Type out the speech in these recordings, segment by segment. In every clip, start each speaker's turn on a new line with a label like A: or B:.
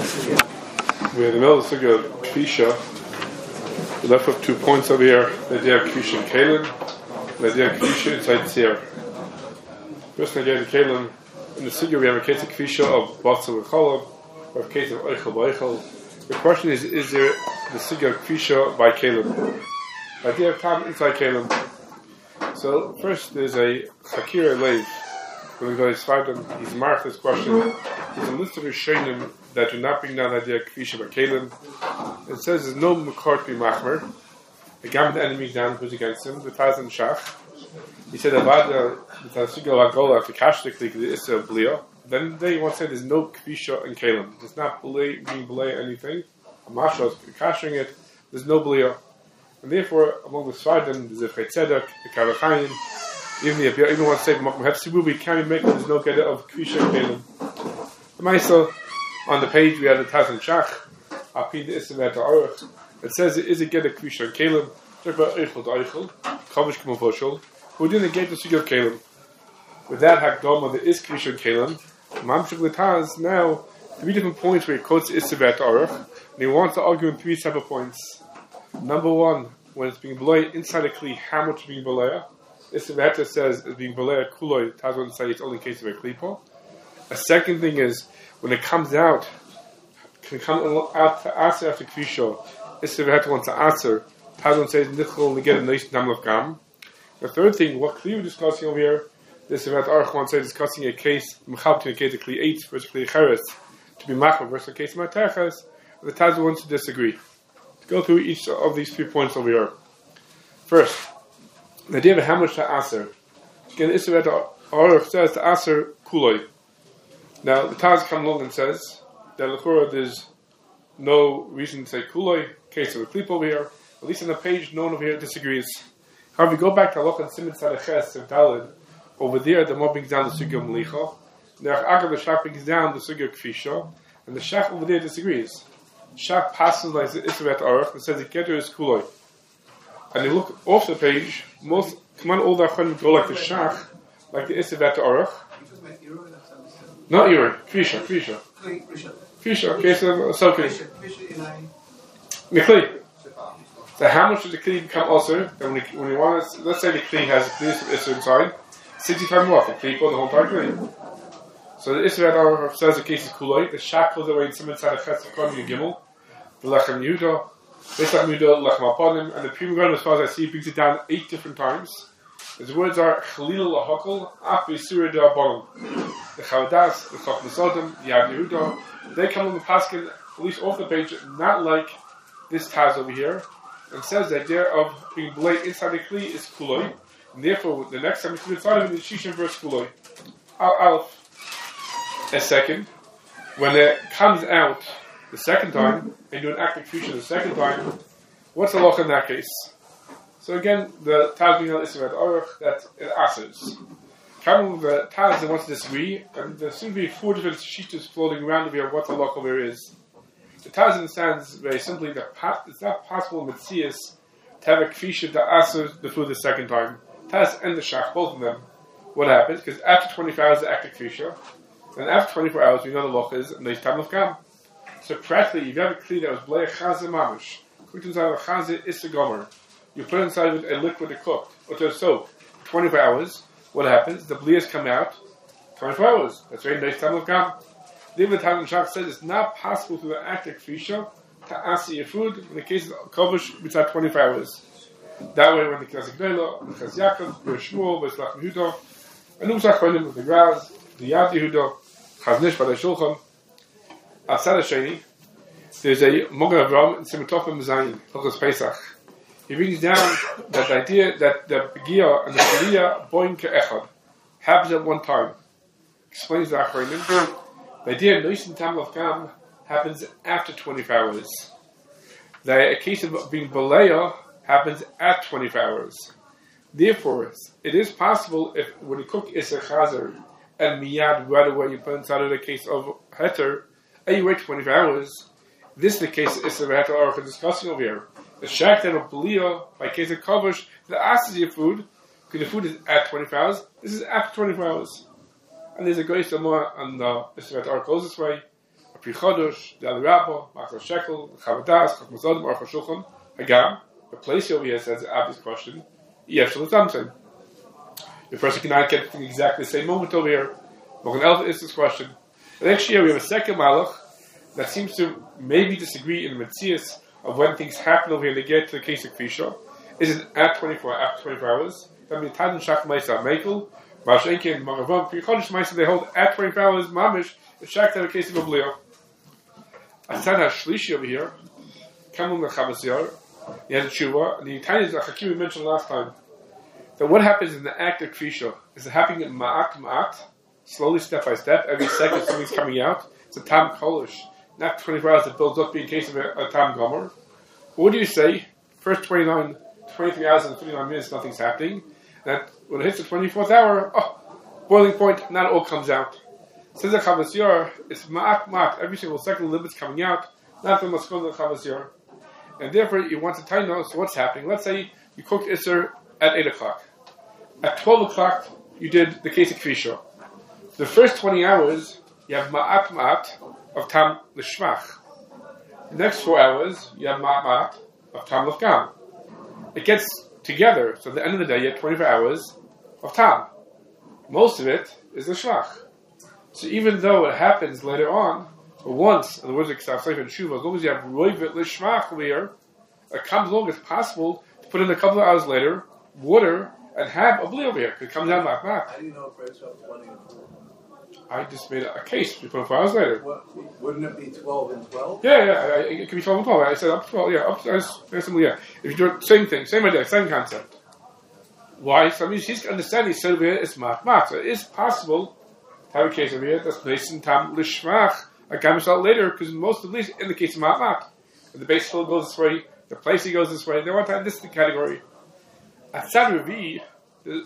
A: We're in the middle of the sugya of Kvisha. We left with 2 points over here. The idea of Kvisha and Kalim. The idea of Kvisha inside Tzir. First, the idea of Kalim. In the sugya, we have a case of Kvisha of Batsa with Cholov. We have a case of Eichel by Eichel. The question is there the sugya of Kvisha by Kalim? The idea of Tam inside Kalim. So, first, there's a Hakir Lev. When we go to Svardim, he's marked this question. There's a list of Rishonim that do not bring down the idea of Kvisha by Kalim. It says there's no Makar to be Machmer. The Gammon enemy down who's against him, the Taz and Shach. He said, Avada, the Tasuga Lagola, the Kashtikli, the Issa Blia. Then they want to say there's no Kvisha and Kalim. It's not being Belay anything. Amasha is kashing it. There's no Blia. And therefore, among the Svardim, there's a Fetzedek, the Kavachayim. Even if you even want to say Hefsibubi, can we make there's no get of Kvisha and Kalim? The Maisa, on the page we have the Taz and Shach. Apid Isimet Aruch. It says it is a get of Kvisha and Kalim. Talk about Eichel to Eichel. Kavish Kamavushal. Who didn't get the Sugya of Kalim. With that Hakdama, there is Kvisha and Kalim. Mamshuk Lataz now 3 different points where he quotes Isimet Aruch. And he wants to argue in 3 separate points. Number 1, when it's being belayed inside a Kli, how much is being belayed? Isimet says it's being belayed Kuloi. Taz wants to say it's only in case of a Klipo. A second thing is when it comes out, can come out to Aser after Kvisha. Isimet wants to Aser. Taz wants to say Nichol and get a nice number of Gam. The third thing, what Kli we're discussing over here, this Isimet Arch wants to say discussing a case Mechab to a case of Kli 8 versus Kli Cheres to be Machab versus a case of Mateches. The Taz wants to disagree. To go through each of these 3 points over here. First, the idea of how much to Aser. Again, Isimet Arch says to Aser Kuloi. Now, the Taz comes along and says that L'chora there's no reason to say Kuloi, case of a clip over here. At least on the page, no one over here disagrees. However, we go back to Halacha and Siman Tzadches of Daled. Over there, the Mo brings down the Sugya of Melicha. Now, the Shach brings down the Sugya of Kvisha. And the Shach over there disagrees. Shach passes like the Isimet Aruch and says the Keter is Kuloi. And you look off the page, all the Achanim go like the Shach, like the Isimet Aruch. Not Uri, Kvisha. Kvisha, okay, so okay. Mikli. So how much does the Kli become also? When you want to, let's say the Kli has a Kli of Isra inside, 65 more, the Kli for the whole entire Kli. So the Isra says the case is Kuloi, the Shach goes away in Siman Tzadches of Kodim Gimel, the Lechem Yehuda, Pesach Yehuda, Lechem Aponim, and the Prima Gaon, as far as I see, brings it down 8 different times. His words are Chalil Lahakol, Af Yisura de Abonim. The Chavadas, the Chacham Sodom, the Yad Yehuda, they come on the Paskin, at least off the page, not like this Taz over here, and says the idea of being belayed inside the Kli is Kuloi, and therefore the next time it's inside of it is Shishim versus Kuloi. Aleph. A second, when it comes out the second time, and you do an active fusion the second time, what's the law in that case? So again, the Taz being on Isimet Aruch, that it asers. Coming with the Taz that wants to disagree, and there seem to be 4 different shittas floating around over here what the law over here is. The Taz understands very simply that it's not possible in Metzias to have a Kvisha that asers the food the second time. Taz and the Shach, both of them. What happens? Because after 24 hours, the active Kvisha, and after 24 hours, we know the law is Neish Tam of Gam. So practically, if you have a Kli that was Blei Chazeh Mamish, cooked inside of a Chazeh Issa Gomer, you put it inside with a liquid to cook, or to soak, 24 hours, what happens? The blias come out 24 hours. That's very nice time of Gam. The Taz Shach says it's not possible through the active Kvisha to asi your food in the case of Kovish without 24 hours. That way, when the Knesset Gdola, the Ches Yaakov, the Shmuel, the Lechem Yehuda, and Umsach Cholim with the Graz, the Yad Yehuda, Chaznish by the Shulchan, Asad Hasheni, there's a Mogen Avram in Simatofim Zayin, Hilchos Pesach. He brings down that the idea that the Begia and the Shaliya Boin Ke'echad happens at one time. Explains the Achronim. The idea of Noisen Tam of Gam happens after 24 hours. The case of being Balea happens at 24 hours. Therefore, it is possible if when you cook Issa Chazer and Miyad right away you put inside of the case of Heter and you wait 24 hours, this is the case of Issa Heter Aruch we're discussing over here. The Shach that of Belia, by case of Kovish, that asks your food, because the food is at 24 hours, this is after 24 hours. And there's a great more on the Issa Heter Aruch goes this way. Pri Chodosh, the other Rabba, Machal Shekel, Chavadas, Chachmas Adam, Aruch HaShulchan, Hagam. The place over here says the obvious question. Yes, something. The person cannot get to exactly the same moment over here. Mochen Elf is this question. The next year we have a second Malach that seems to maybe disagree in the Metzias of when things happen over here. They get to the case of Kvisha. Is it at 24 after 24 hours? That means Tadin Shach Maisa Mekel, Mashenki and Maravam, Pri Chodesh Maisa, they hold at 24 hours, Mamish, the Shach to have a case of Oblio. Asana Shlishi over here, Kamun Lechavasiyar, he has a tshuva, and the tiny Hakim we mentioned last time. So what happens in the act of Kvisha? Is it happening in Ma'at, slowly, step by step, every second something's coming out? It's a Tam Kolish, not 24 hours that builds up being a case of a Tam Gomer. What do you say? First 23 hours and 59 minutes, nothing's happening. That when it hits the 24th hour, boiling point, not all comes out. Says the Chavasiyar, it's Ma'at, every single second the limit's coming out, not the Maskon of the Chavasiyar. And therefore, you want to tell us what's happening. Let's say you cooked Isser at 8 o'clock. At 12 o'clock, you did the case of Kvisha. The first 20 hours, you have Ma'at of Tam L'Shmach. The next 4 hours, you have Ma'at of Tam L'Fgam. It gets together, so at the end of the day, you have 24 hours of Tam. Most of it is L'Shmach. So even though it happens later on, or once, in the words of Ksav Sefer and Shuva, as long as you have Roivet L'Shmach over here, it comes along as possible to put in a couple of hours later, water, and have a bli over here, because it comes out like that.
B: How do you know if it's 20 and 4?
A: I just made a case 24 hours later.
B: Wouldn't it be 12 and 12?
A: Yeah, it could be 12 and 12. I said up to 12, yeah. If you do same thing, same idea, same concept. Why? So I mean, he's understanding, he said over here, it's mat. So it is possible to have a case over here that's based in Tam L'Shmach, I got myself later, because most of these, in the case of Ma'at, the base still goes this way, the place he goes this way, they want to have this category. At Sad Revi, there's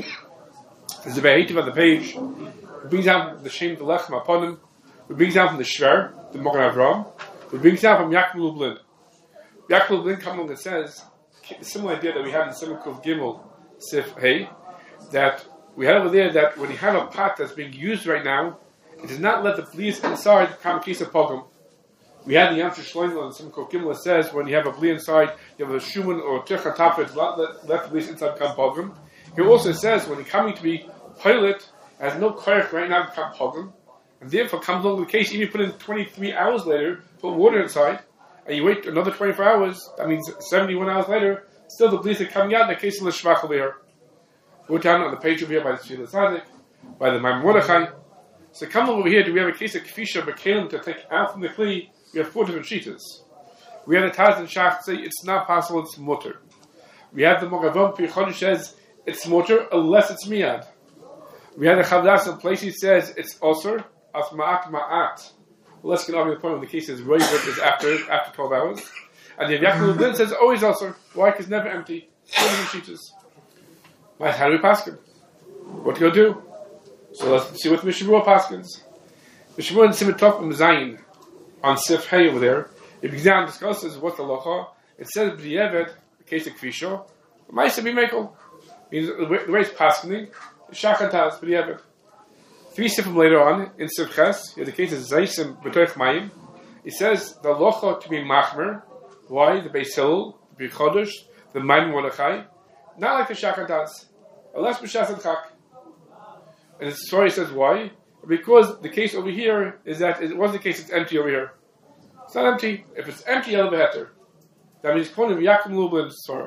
A: the Be'etiv on the page, it brings down from the Shem the Lechem upon him, it brings down from the Shver, the Mogen Avram, it brings down from Yaakov Lublin. Yaakov Lublin comes along and says, the similar idea that we have in Simukov Gimel, Sif Hey, that we have over there that when you have a pot that's being used right now, it does not let the bli inside come a case of pogum. We had the Yam Shlomo and Simukov Gimel says when you have a bli inside, you have a shuman or tich on top of it, let the bli inside come pogum. He also says when you're coming to be pilot, has no koyach right now to come pogum, and therefore comes along the case, even if you put in 23 hours later, put water inside, and you wait another 24 hours, that means 71 hours later, still the blis are coming out in the case of the Shvach over here. Go down on the page over here by the Tefillah Tzaddik, by the Maimon Mordechai. So come over here, do we have a case of Kvisha B'Kelim to take out from the Kli? We have 4 different shitas. We have the Taz and Shach say it's not possible, it's mutter. We have the Mogavam Pri Chodesh says it's mutter unless it's miyad. We have the Chavdas and Places says it's osir, as ma'at. Well, let's get over to the point when the case is Roivot is after 12 hours. And the Yaakov Lublin says always osir. Why? Because it's never empty. 4 different shitas. How do we paskin? What to go do? So let's see what Mishavua paskins. Mishavua and Simitov and Zayin on Sif Hay over there. It begins down and discusses what's the locha. It says b'di'evet, the case of Kvisha. Ma'aseh b'mekel means the way it's paskining. Shachataz b'di'evet. 3 sifim later on in Sif Ches, the case is Zaysim b'toich mayim. It says the locha to be machmer. Why? The Beis Hillel, the Chodesh, the Maimon Mordechai. Not like the Shachataz. Unless b'shas adchak. And the story says why? Because the case over here is that it wasn't the case, it's empty over here. It's not empty. If it's empty, it'll be better. That means quoting Yaakov Lublin's Torah.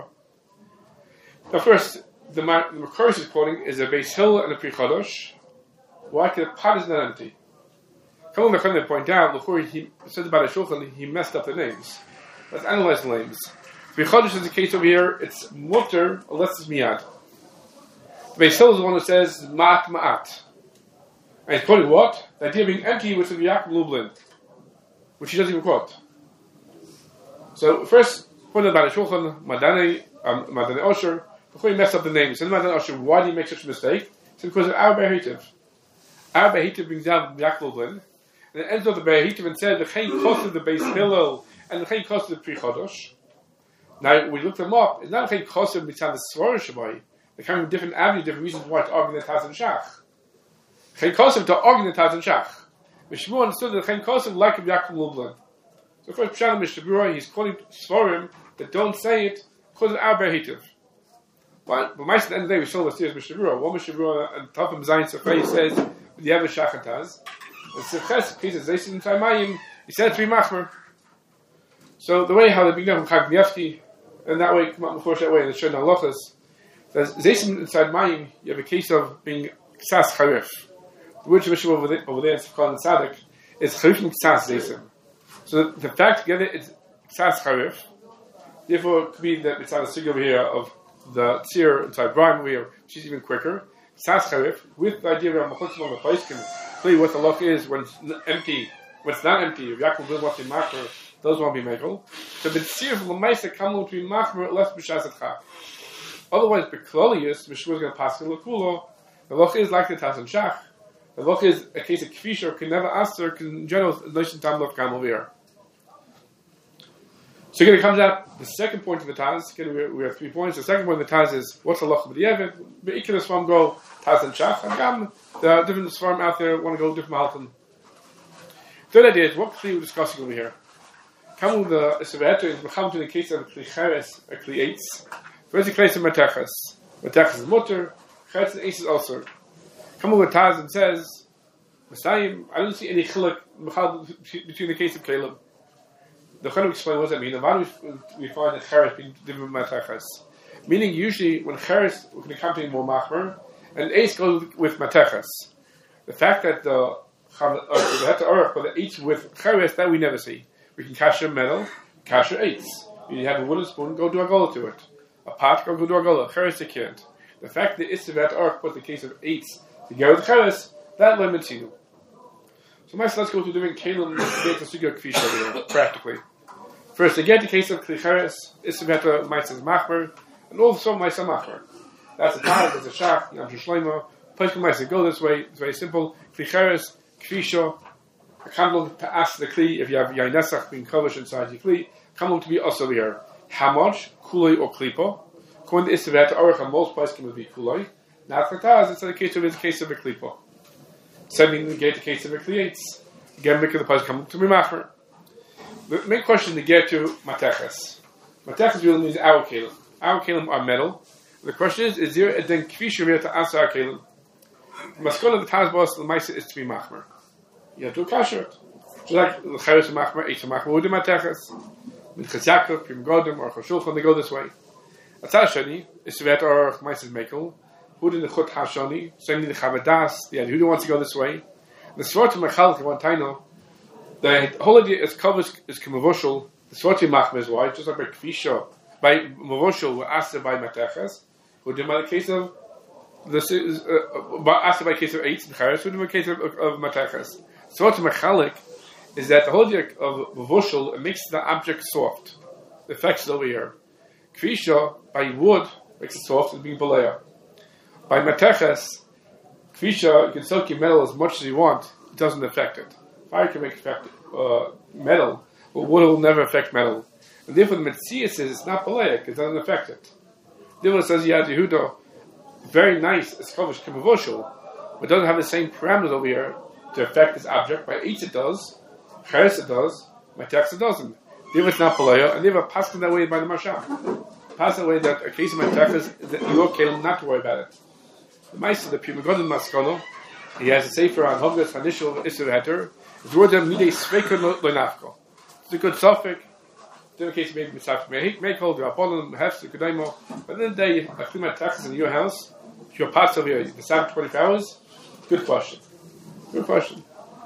A: Now first, the Makarish is quoting is a Beis Hillel and a Pri Chodosh. Why? Because the pot is not empty. Come on, the point out, before he said about a Shulchan, he messed up the names. Let's analyze the names. Pri Chodosh is the case over here, it's mutter unless it's miyad. Beis Hillel is the one who says ma'at. And he's quoting what? The idea of being empty, which is Yaakov Lublin, which he doesn't even quote. So first, pointed about the Shulchan, Madane Osher, before he messed up the name. He said Madane Osher, why did he make such a mistake? It's because of our Be'ehitiv. Our Be'ehitiv brings down Yaakov Lublin, and it ends with the Be'ehitiv and says the Chayin Kost of the Beis Hillel and the Chayin Kost of the Pri Chodosh. Now we looked them up. It's not the Chayin Kost of Mitzvah the Svarah Shabbai. They're coming from different avenues, different reasons why to argue the Taz and Shach. Chayin Kosev to argue the Taz and Shach. Mishmur understood that Chen Kosev like of Yaakov Lublin. So first Pshat Mishnah Berurah, he's quoting Sforim that don't say it because of our Behitiv. But at the end of the day, we saw the serious Mishnah Berurah. One Mishnah Berurah and Tafim Zayin Sefei says the Yever Shachataz. And Sefches, he says Zeisim Taimayim. He said to be Machmer. So the way how they begin from Chag Nievsky, and that way come up before that way in the Shon Halachas, says Zeisim inside Mayim. You have a case of being Ksas Charif. The word Mishnah over there in Sefkal Tzaddik is Charif Ksas Zeisim. So the fact together it's Ksas Charif. Therefore, it could be that it's on the sig over here of the tzir inside Brian over here, which is even quicker. Ksas Charif with the idea of Machutzim on the place can tell you what the loch is when it's empty. When it's not empty, if Yaakov will want to be machmer, those won't be mekel. So the tzir from the ma'aser come to be machmer less b'shas etcha. Otherwise, beklolius, Mishmur is going to pass in lekulo. The loch is like the tas and shach. The loch is a case of kfisher can never aster. Because in general, notion tam loch kam over here. So again, it comes out the second point of the Taz. Again, we have 3 points. The second point of the Taz is what's the loch of the Yevet. Be'ikir Swarm go Taz and Shach. And Gam, there are different Swarm out there want to go different Malchim. Third idea is what Kli we're discussing over here. Come with the Seveter is Mecham to the case of Kli Cheres or Kli Eitz. Where's the case of Matechas? Matechas is Mutter, Cheres and Eitz is also. Come with Taz and says, Messiah, I don't see any chiluk between the case of Caleb. The Chanuch explain what does that mean. And why do we find that Cheres being different from Matechas? Meaning, usually, when Cheres can accompany more Machmer, and Eitz goes with Matechas. The fact that the Heter Aruch, but the Eitz with Cheres, that we never see. We can kasher metal, kasher Eitz. You have a wooden spoon, go do a gola to it. A pot, go do a gola. Cheres, you can't. The fact that it's the Heter Aruch, but the case of Eitz, together with Cheres, that limits you. So, let's go to different Kalim practically. First, again, the case of Kli Cheres, Isaveta Maisa's Machmer, and also Maisa Machmer. That's a Taz, that's a Shach, Yam Shlomo. Place can Maisa go this way. It's very simple. Kli Cheres, Kfisha, a candle to ask the Kli if you have Yain Nesach being covered inside your Kli. Candle to be also here. How much? Kuloi or Klipo. According to Isaveta, Aruch and most places can be Kuloi. Not for Taz, it's the case of a Klipo. Sending the gate the case of a Kli Eitz. Again, making the place come to be Machmer. The main question to get to Matechas. Matechas really means our Kalim. Our Kalim are metal. The question is there a then Kvisha to answer our Kalim? The Maskon of the Taz boss, the Maisa is to be Machmer. You have to kasher it. Just like the Cheres Machmer, Eitz Machmer, would do Matechas. Minchas Yaakov, Pim Godim, or Choshulchan, they go this way. Atzah Shani, is to be at our Maisa's Mekel. Who in the Chut Hashoni, sending the Chavadas, the who wants to go this way. The Svartim Mechalik, one Taino. The whole idea is covered is Kemavoshul. The Svartim Machmer is why, just like by Kvisha, by Mavoshul, were asked by Matechas, who did by the case of this is asked by the case of Eitz and Cheres, who did by the case of Matechas. Svartim Mechalik is that the whole idea of Mavoshul makes the object soft. The effect is over here. Kvisha, by wood, makes it soft and being Balea. By Matechas, Kvisha, you can soak your metal as much as you want, it doesn't affect it. Fire can make affect metal, but wood will never affect metal. And therefore the Metzias is it's not Balaic, it doesn't affect it. Therefore it says Yad Yehuda, very nice, it's covered Kemavoshul, but doesn't have the same parameters over here to affect this object. By Eitz it does, Cheres it does, Matechas it doesn't. Therefore it's not Balaic, and therefore passing that way by the Masham. Passing that way that a case of Matechas, that you okay not to worry about it. The Maisa, the Pima Godin Maskono, he has a sefer on Hogas initial Isser Heter. The word of Midei Sveker Loinafko. It's a good suffix. In the case of maybe Mitzvah Mekel, the Apollo, Hefs, the Kudaimo. But then the day, I clean my taxes in your house. If your parts over here, the Sabbath 24 hours. Good question. Good question.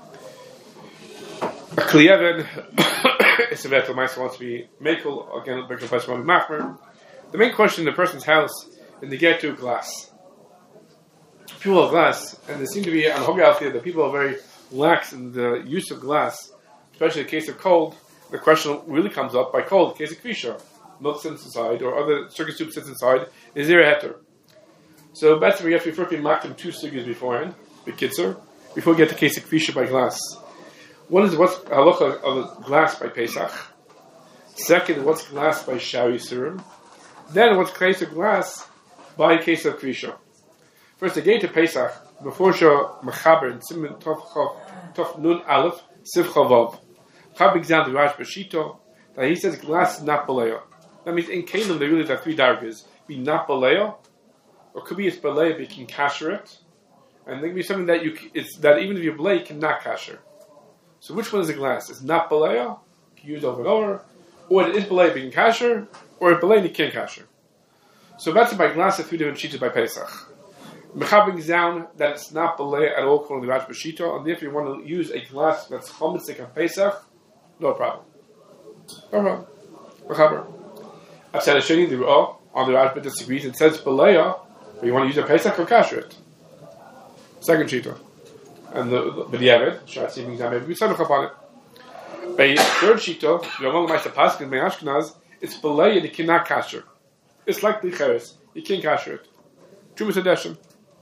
A: A Kliyeven, Isser Heter, Maisa wants to be Mekel, again, Mekel Pesach Machmer. The main question in the person's house is to get to glass. People have glass, and there seem to be on Hoga out there that people are very lax in the use of glass, especially in the case of cold. The question really comes up by cold, in the case of Kvisha. Milk sits inside, or other circus soup sits inside. Is there a heter? So, that's where you have to first be marked in 2 sugars beforehand, the kitzer, before we get the case of Kvisha by glass. One is what's halacha of glass by Pesach. Second, what's glass by Shari Surim. Then, what's case of glass by case of Kvisha. First, the gate of Pesach, before Mechaber and Simon Tov Nun Aleph Siv Chavav. Mechaber example the Rash Bashito that he says glass is not baleo. That means in Kalim there really have three dargas: be not baleo, or could be it's baleo but you can kasher it, and there could be something that it's that even if you baleo you cannot kasher. So which one is the glass? It's not baleo, you can use over and over, or it is baleo but you can kasher, or it's baleo and you can't kasher. So that's by glass of three different sheets by Pesach. Mechaber brings down that it's not balei at all according to Rash Bashito, and if you want to use a glass that's chometzik on Pesach, no problem. No problem. Mechaber. I've said a sheni the on the Rash disagrees. It says balei, but you want to use a Pesach or kasher it. Second shita, and the Yavid, Shad Siving Zamev, we said upon it. A third shita, the Long Meister Paskin in Ashkenaz, it's balei and you cannot kasher. It's like the cheres, you can't kasher it. Trumas Adeshim.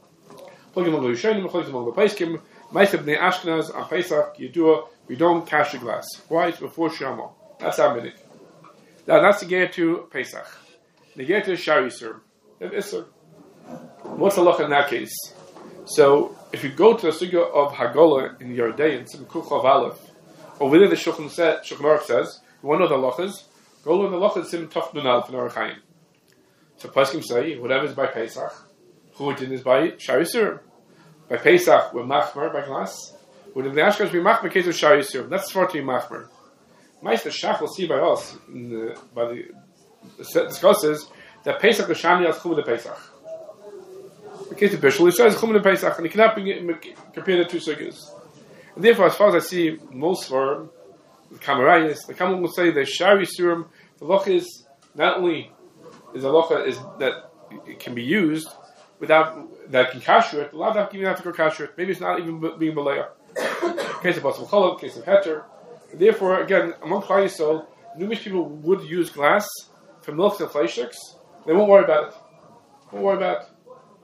A: Plug among the Rishonim, plug among the Peskim, Meister Bnei Ashkenaz, on Pesach, Yedua, we don't cash the glass. Why? It's before Shama. That's our minute. Now, that's the get to Pesach. The get to Shari Yisur. What's the look in that case? So, if you go to the sugya of Hagolah in your day, in some Kuchav Aleph, or within the Shulchan Aruch says, you want to know the lochas, go to the lochas Sim Tov Nun Aleph in Orach Chaim. So, Peskim say, whatever is by Pesach, Chutin is by Shari Yisur. By Pesach, we're machmer by glass. When in the Ashkenaz, we machmer case of Shari Yisur. That's for to be machmer. Meister Shach will see by us, by the discusses, that Pesach is Shani as Chum de Pesach. The case of Bishul, he says Chum de Pesach, and he cannot compare the two sugyas. And therefore, as far as I see, most for the Kamarayas, the Kamal will say that Shari Yisur, the loch is not only is a loch is that it can be used, without that can kasher it, a lot of even have to go kasher it. Maybe it's not even being balaya. Case of Basel Cholov, case of Heter. Therefore, again, among Klal Yisrael, numerous people would use glass for milk and fleishiks. They won't worry about it. Won't worry about it.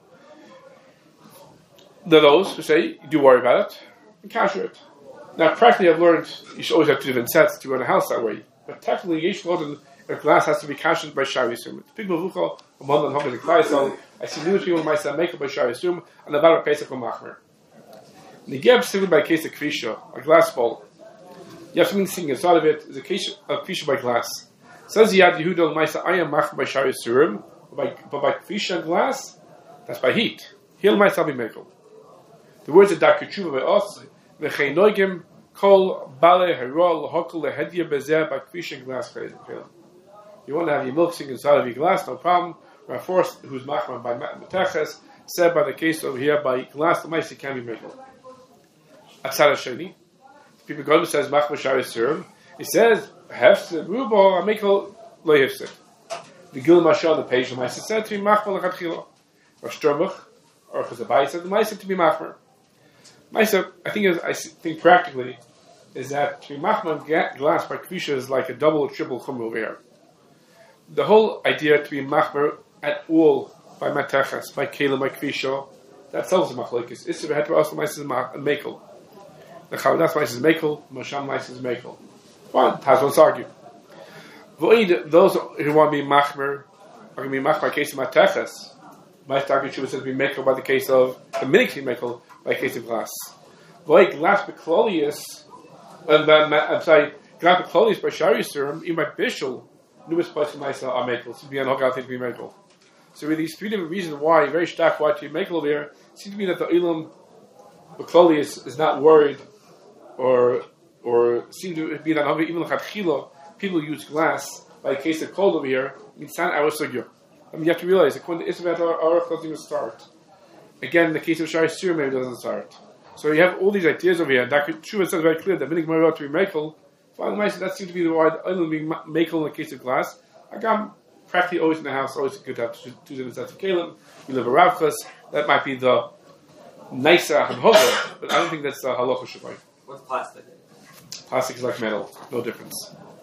A: There are those who say, you do worry about it, and kasher it. Now, practically, I've learned you should always have two different sets to run a house that way. But technically, if glass has to be kashered by Shari Yisur. People who among them in Klal Yisrael, I see numerous people might say make up by Shari Yisur and about a Pesach or Machmer. The Geb simply by a case of Kvisha, a glass bowl. You have something singing inside of it is a case of Kvisha by glass. Says Yad Yehuda L'maisa I am Machmer by Shari Yisurim, but by Kvisha glass, that's by heat. He'll Maisa be Mekel. The words of Dr. Tshuva by us, V'chei Noigim Kol Bale Herol L'Hokol L'Hedya Bezer by Kvisha glass. You want to have your milk singing inside of your glass, no problem. Force who's machman by Mateches, said by the case over here by glass, the mice can be mekel. Atzara Sheni, people go to says machman Shari Yisur. He says hefsid rubo a mekel lo hefsid. The Gil Masha on the page the mice said to be machman lechatchila, or Sturmuch, or Chazabai said the mice to be machman. Mice, I think practically is that to be machman glass by Kvisha is like a double or triple chum over here. The whole idea to be machmer at all by Mateches, by Kalim, by Kvisha, that sells the machlokes. It's the head to us the mice is mekel. The Chavadas mice is mekel, Masham mice is mekel. Fine, Taz argue. Those who want to be machmer are going to be machmer by case of Mateches. My Dr. Tshuva says be mekel by the case of the minik mekel by case of glass. Glass beklolius, glass beklolius by Shari Yisurim, even by Bishul. Numerous places myself are mekel. Seems to be an hogal thing to be mekel. So with these three different reasons why, very stark why to be mekel over here, seems to be that the Ilam Bekloli is not worried, or seem to be that even L'Chadchila, people use glass by a case of cold over here, means not our sugya. I mean, you have to realize, according to Isabel, our doesn't even start. Again, the case of Shari Yisur maybe doesn't start. So you have all these ideas over here, and Dr. Tshuva says very clear that minik marot to be mekel. That seems to be the word only being mekel in the case of glass. I'm practically always in the house, always good to have two different sets of kalim. We live a ravchas. That might be the nicer hamhoga, but I don't think that's the halacha shabbai.
C: What's plastic?
A: Plastic is like metal, no difference.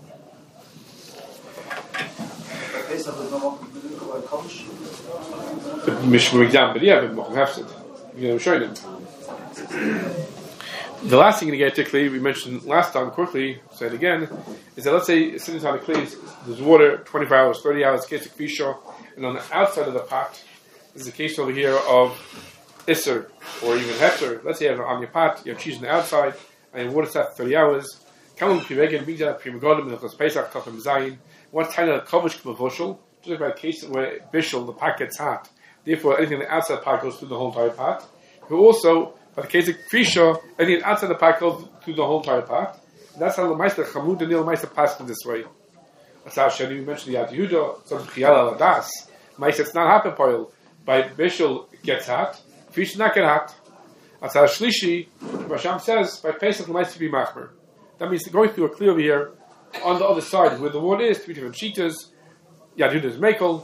A: But yeah, but Mochel Hefsid. You know, showing them. The last thing to get to Kli, we mentioned last time quickly, say it again, is that let's say sitting on the Kli, there's water 24 hours, 30 hours, case of Kvisha, and on the outside of the pot is the case over here of Isser or even Heter. Let's say you have on your pot, you have cheese on the outside, and you water set for 30 hours. Come on, Pivegan, brings out Primagodim, and of Pesach, Tachim Zayin. One kind of Kovish Kvavushal, just like by case where Bishul, the pot gets hot. Therefore, anything in the outside the pot goes through the whole entire pot. But also, by the case of Krisha, anything outside the pot goes through the whole entire pot. And that's how the Meister Chamud and the Meister passed in this way. That's how Shani mentioned the Yad Yehuda, some Chiyal Aladas. Meister, it's not happen poil. By Bishul, it gets hot. Krisha not get hot. That's how Shlishi, Rasham says, by Pesach, the Meister be Machmer. That means going through a clear over here, on the other side, where the water is, 3 different sheetas. Yad Yehuda is Mekel.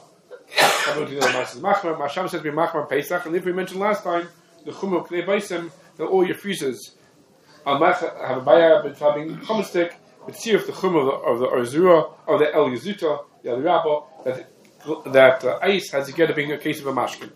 A: Masham says be Machmer Pesach, and if we mentioned last time, the Chumah of Knei Baisim, that all your freezers have a bayah between common stick, but see if the Chumah of the Arzura, or the El Yezuta, the El Rabba, that ice has to get being a case of a mashkin.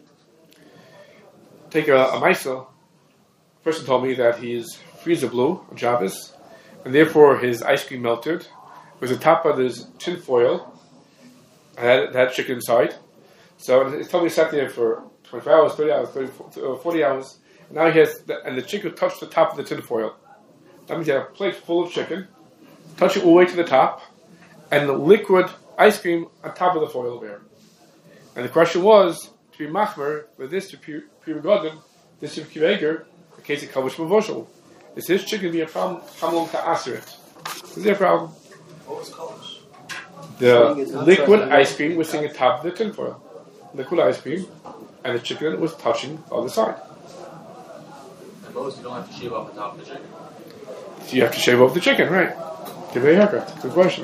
A: Take a Maisa. A person told me that his freezer blew on Shabbos, and therefore his ice cream melted. With the top of his tin foil, and had chicken inside. So he told me he sat there for 24 hours, 30 hours, 40 hours, and now he has, and the chicken touched the top of the tin foil. That means he had a plate full of chicken, touch it all the way to the top, and the liquid ice cream on top of the foil there. And the question was, to be machmer, with this to Primagodim, this to Kiveger, in case of Kavush Mavoshel. Is his chicken be a problem? How long to answer it? Is there a problem?
B: What was colors?
A: The liquid ice cream was sitting on top of the tinfoil. Liquid ice cream, and the chicken was touching the other side.
C: And Moses, you don't have to shave off the top of the chicken.
A: So you have to shave off the chicken, right? Give it a haircut. Good question.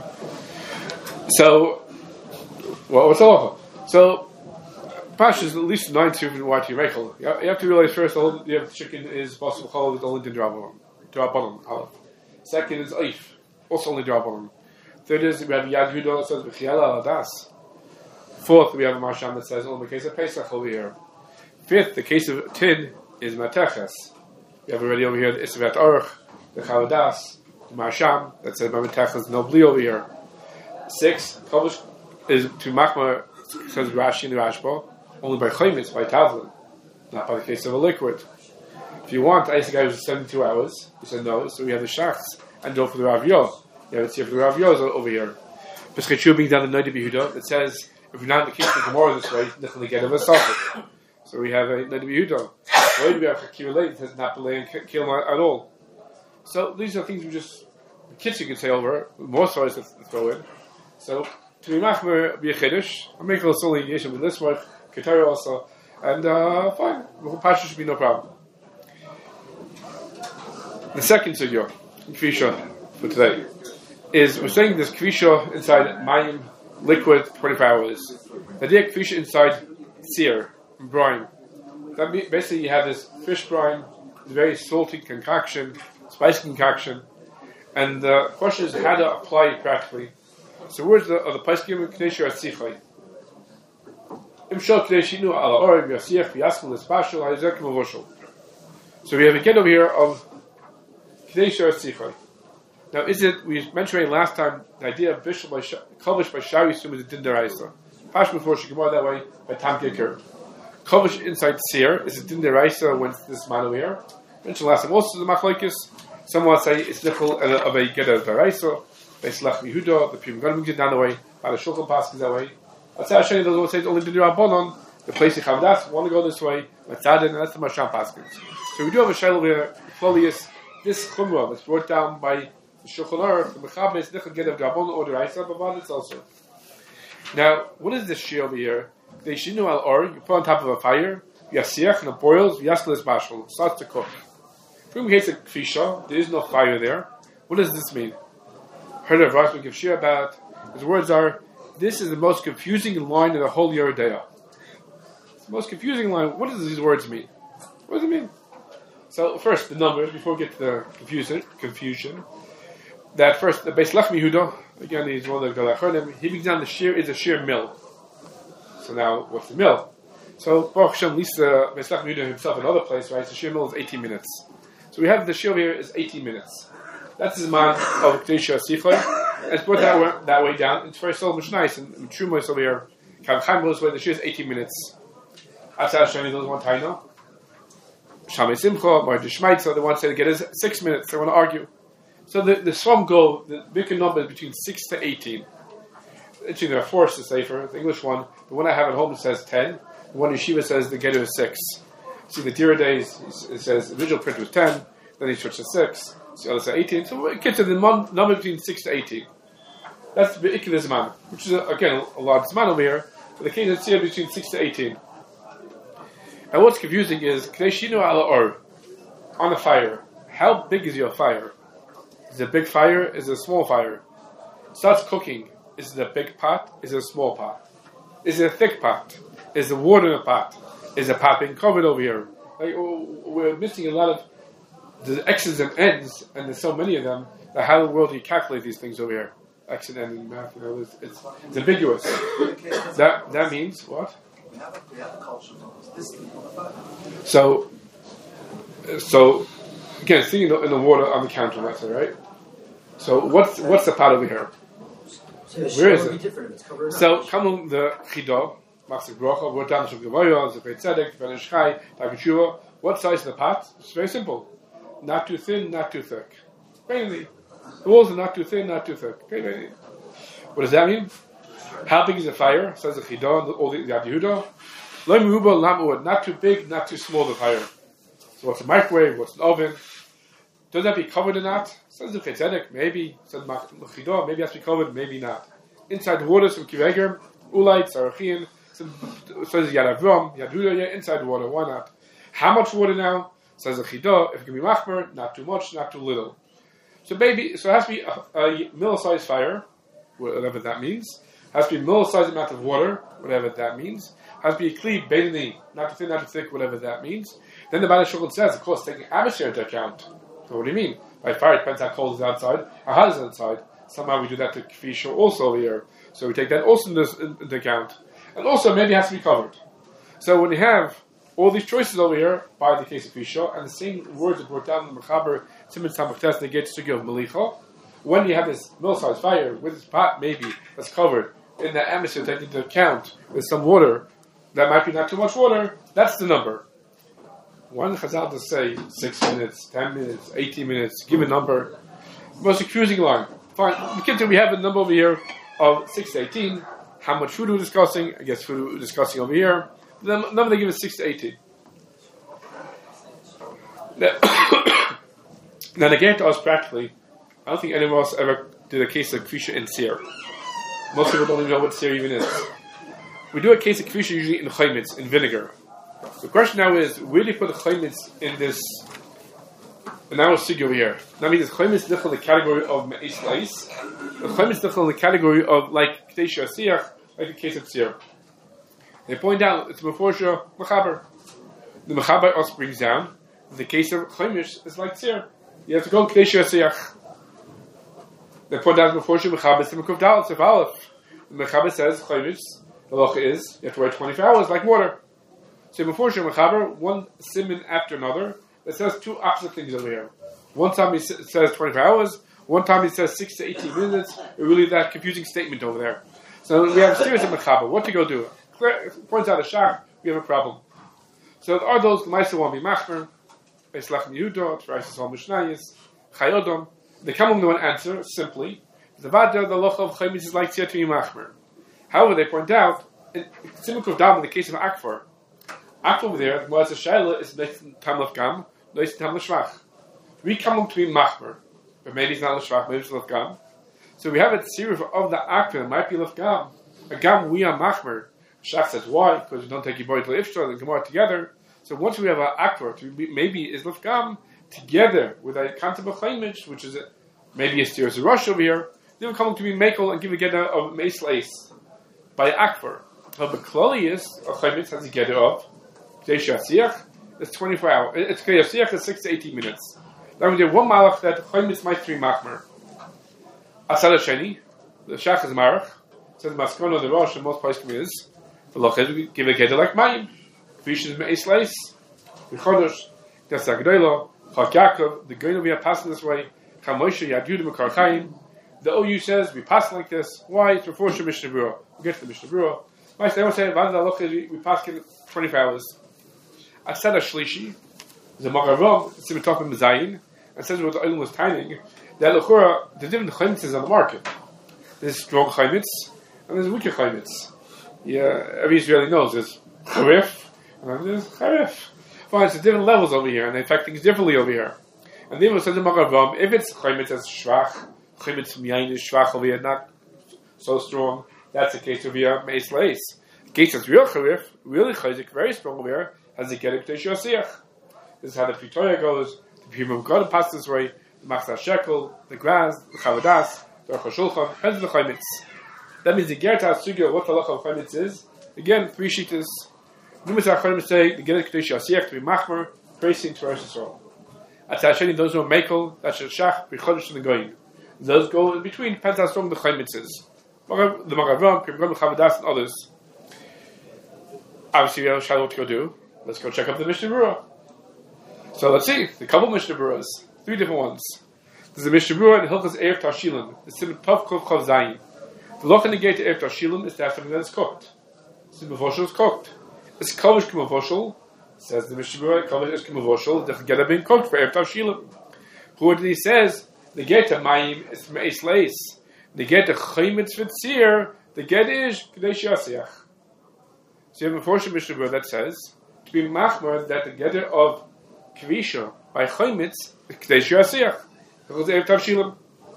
A: So, what's the law? So, Pash is at least 9 different white Rachel. You have to realize first, the chicken is possible cholov with only Drabanon. Second is Eif, also only Drabanon. Third is we have Yad Yehuda that says V'chiala Aladas. Fourth, we have a Masham that says only the case of Pesach over here. Fifth, the case of Tin is Mateches. We have already over here the Isvet Aruch, the Chavadas, the Masham that says Mateches no Bli over here. Sixth, Kovish is to Machma, says Rashi and Rashba, only by Chaymitz, by Tavlin, not by the case of a liquid. If you want, I asked the guy was 72 hours. He said no, so we have the Shachs and go for the Rav Yo. You have it here for the Rav Yo over here. Peschachu being done in Noida Behuda, it says, if you're not in the kitchen tomorrow this way, definitely get of a socket. So we have a Noida Behuda. Noida we have Chakir late, it says not delay and kill at all. So these are things we just, the kids you can say over, more stories to throw in. So, to be machmer, be a chiddush. I'm making a solely yeshim with this one, Ketara also, and fine, the whole passion should be no problem. The second sugya, Kvisha, for today, is we're saying this Kvisha inside mayim, liquid, 24 hours. The idea Kvisha inside sear, brine. That basically you have this fish brine, this very salty concoction, spicy concoction, and the question is how to apply it practically. So words of the Paiskim Knesher Atzichai. Imshal Kneshinu ala Orib Yasiach Yaskal Espashal Haizek Mavoshal. So we have a get over here of Knesher Atzichai. Now, is it, we mentioned last time, the idea of Bishul by Kovish by Shari Sum is a Din Deraisa. Pash before she came out that way by Tam Gekir. Kovish inside Seir is a Din Deraisa when this man over here. Mentioned last time also the Machlaikis. Some want to say it's difficult of a get of Deraisa. They Slach Yehuda, the Pim Ganim get down the way, by the Shulchan Paskin that way. I'll say Hashem doesn't want to say it's only Din Rabbanon, the place in Chavdas, want to go this way, Matzadin, and that's the Masham Paskins. So we do have a Shiloh here, Folius, this Chumrah that's brought down by the Shulchan Aruch, the Mechaber is different get of Rabbanon or the Raisa, but it's also. Now, what is this Shir over here? They Shinu al Or, you put on top of a fire, Yasiach, and it boils, Yaskal is Bashal, starts to cook. From case of Kvisha, there is no fire there. What does this mean? Heard of Rashi give Shir about. His words are, this is the most confusing line in the whole Yeridea. It's the most confusing line. What does these words mean? What does it mean? So first, the numbers, before we get to the confusion. That first, the Beis Lach Yehuda, again, he's one of the Galachonim, he begins on the Shir is a Shir mill. So now, what's the mill? So, Baruch Hashem, at least the Beis Lach Yehuda himself, another place, right? The Shir mill is 18 minutes. So we have the Shir here is 18 minutes. That's the man of Kedusha Sichai. And it's brought that way down. It's very so much nice. And Truma is over here. Kav Chaim goes where the Shir is 18 minutes. Outside Shani, those one Taino. Shamei Simcha, Mardi Shmaitza, they want to say to get his 6 minutes, they want to argue. So the Swarm go, the big number is between 6 to 18. Actually, there are 4 to say for the English one. The one I have at home says 10. The one Yeshiva says the Gedu is 6. See, the Dira days, it says the original print was 10, then he switched to 6, the other said 18. So it gets to the number between 6 to 18. That's the Ikil Zman, which is, again, a large Zman over here. But the case is here between 6 to 18. And what's confusing is, Kneshinu ala or, on a fire. How big is your fire? Is it a big fire? Is it a small fire? Starts cooking. Is it a big pot? Is it a small pot? Is it a thick pot? Is the water in a pot? Is the pot being covered over here? Like, we're missing a lot of the X's and N's, and there's so many of them, that how in the world do you calculate these things over here? X and N in math, it's ambiguous. That means what?
B: We have a culture of this.
A: So again, thinking in the water on the counter, let's say, right? So what's the pot over here? Where is it? So come on the Chidah, Machzik Brocha, what down the Shulchan, the Beit Tzedek, Ben Ish Chai, Takeshuva. What size is the pot? It's very simple. Not too thin, not too thick. Mainly. The walls are not too thin, not too thick. Okay, what does that mean? How big is the fire? Says the Chidah, all the Yad Yehuda. Lo mehuba lam, not too big, not too small the fire. So what's a microwave? What's an oven? Does that be covered or not? Says the Tzedek, maybe. Says the Chidah, maybe it has to be covered, maybe not. Inside the water, some kiveger, ulite, sarachin. Says Yad Avram, Yad Yehuda, yeah, inside the water. Why not? How much water now? Says the Chidah, if it can be machmer, not too much, not too little. So it has to be a mill-sized fire, whatever that means. It has to be a mill-sized amount of water, whatever that means. It has to be a kli, beinoni, not too thin, not too thick, whatever that means. Then the Baal Shulchan says, of course, taking atmosphere into account. So what do you mean? By fire, it depends how cold it is outside, how hot it is inside. Somehow we do that to Kfisha also over here. So we take that also into account. And also, maybe it has to be covered. So when you have all these choices over here, by the case of Kfisha, and the same words that brought down in the Mechaber, Simon Samachtes, they get to give Melicha. When you have this mill-sized fire with this pot, maybe that's covered in the atmosphere, taken into account with some water, that might be not too much water. That's the number. One Chazal to say 6 minutes, 10 minutes, 18 minutes, give a number. Most confusing line. Fine. We have a number over here of 6 to 18. How much food we're discussing? I guess food we're discussing over here. The number they give is 6 to 18. Now, again, to us practically, I don't think anyone else ever did a case of Kfisha in Seir. Most people don't even know what Seir even is. We do a case of Kfisha usually in chaymitz, in vinegar. The question now is, where do you put the chaymitz in this? And now we'll see over here. That means chaymitz different in the category of me'is la'is. The chaymitz different in the category of like K'dei Asiach, like the case of Seir. They point out it's Meforsha Mechaber. The Mechaber also brings down the case of chaymitz is like Seir. You have to go K'dei Asiach. They point out Meforsha Mechaber is the Mekuv Dalet of Aleph. The Mechaber says chaymitz. The halacha is you have to wait 24 hours like water. So before Shem Mechaber, one siman after another, it says two opposite things over here. One time he says 24 hours, one time he says 6 to 18 minutes. It's really that confusing statement over there. So we have a series of Mechaber. What to go do? Points out a shach, we have a problem. So there are those, the Maisa won't be Machmer, Eislach Yehuda, Tzvayis Yisrael Mishnayis, Chayodom. They come with one answer, simply. The Vada, the Loch of Chaymitz is like Tziyat Machmer. However, they point out, in Simukov Dam, in the case of Akfar over there, was a Shaila is Tam Lef Gam, Tam Leshvach. We come up to be Machmer, but maybe it's not Leshvach, maybe it's Lef Gam. So we have a series of the Akfar, it might be Lef Gam. A Gam, we are Machmer. Shach says, why? Because we don't take Yiboy to Ifshar and Gemara together. So once we have an Akfar, maybe is Lef Gam, together with a concept of Chaymich, which is maybe a series of Rosh over here, they will come up to be Mekel and give a Geda of Meis Leis. By Akfar. But Klolius, a Chaymit has a Geder of K'dei Asiach, it's 24 hours. It's K'dei Asiach is 6 to 18 minutes. That means one malach that Chaymit might be Machmer. Asad Hasheni, the Shach is Marach, says Maskono the Rosh, and most places is, the Lochet give a Geder like Mayim. Fish is Me'is Leis, V'chodosh, Des Agdoilo, Chak Yaakov, the Goyim we are passing this way, Cham Moshe Yad Yudim Karchaim. The OU says we pass like this. Why? It's before Mishnah Berurah. We get to the Mishnah Berurah. My say, we pass in 24 hours. I said a Shlishi. The Magaram, Simitopim Zayin, and says what the oil was timing, that the different chaymitzes on the market. There's strong chaymitz, and there's weaker chaymitz. Yeah, every Israeli knows there's charif, and there's charif. Fine, so different levels over here, and they affect things differently over here. And then says the Magaram, if it's chaymitz as shvach, chaymitz miyayin is shvach over here, not so strong, that's the case over here, meis leis. The case that's real charif, really chayzik, very strong over here, has a get Kedesh Yasiach. This is how the Pretoria goes. The Pimum God passed this way. The Machzah Shekel, the Graz, the Chavadas, the Aruch HaShulchan, and the Chaymitz. That means the Gerta Sugya, what the halacha of Chaymitz is. Again, three shittas. Numerous Achronim say the Get Kedesh Yasiach to be Machmer, praising to Eretz Yisrael. At Hasheni, those who are Mekel, that's Shach, B'Chodesh and the Goyim. Those go in between, depends how strong the Chaymitz is. The Magavam, Pimum God, the Chavadas, and others. Obviously, we have a shadow what to go do. Let's go check up the Mishnah Berurah. So let's see, the couple Mishnah Berurahs, three different ones. There's a Mishnah Berurah in Hilchas Erev Tashilim. It's Simon Tov Kov Chav Zayin. The loch in the gate to Erev Tashilim is to have something that is cooked. Simon Voshel is cooked. It's Kovish K'ma Voshel, says the Mishnah Berurah, Kovish is K'ma Voshel, the Chagada being cooked for Erev Tashilim. Who he says, the gate to Mayim is Meis Leis. The gate to Chaymitz Vitzir, the gate is Kedesh Yasiach. So you have a portion of Mishnah Berurah that says, to be machmer that the gather of Kvisha by Chaymitz is Kedesh Yasiach. Because Erev Tashilim.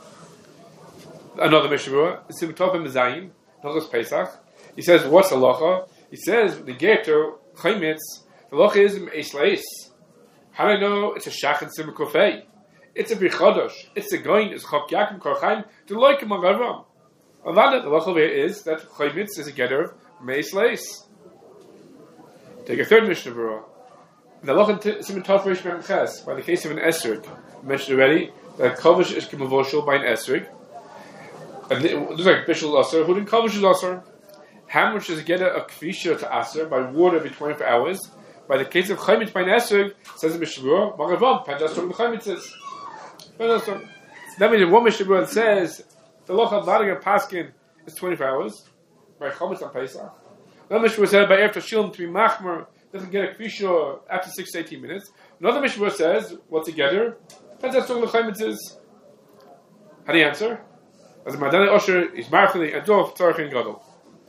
A: Another Mishnah Berurah, Sim Topim Zayin, Hilchos Pesach. He says, what's the halacha? He says, the gather Chaymitz, the halacha is Meis Leis. How do I know it's a Shach and Sim Kofei? It's a Bichodosh. It's a Goin, it's Chok Yakim Korchaim, to like him on Gavam. And the halacha over here is that Chaymitz is a gather of Meis Leis. Take a third Mishnah Berurah. The halacha Simon Tov Reish Mem Ches, by the case of an esrog, mentioned already that Kovish is K'mavoshel by an esrog, and there's like Bishul Aser, who didn't Kovish is Aser. How much does it get a Kvisha to Aser by water every 24 hours? By the case of Chaymitz by an esrog, says the Mishnah Berurah, Magavam, Pandas from the Chaymitz is. That means in one Mishnah Berurah says the halacha Vadiga Paskin is 24 hours by Chaymitz on Pesach. Another Mishnah said by Erev Tashilim to be machmer doesn't get a kvisha after 6 to 18 minutes. Another Mishnah says what together depends how strong the chaymitz is. How do you answer? As a Madani Osher is marfili and Dov Tzarech and Gadol.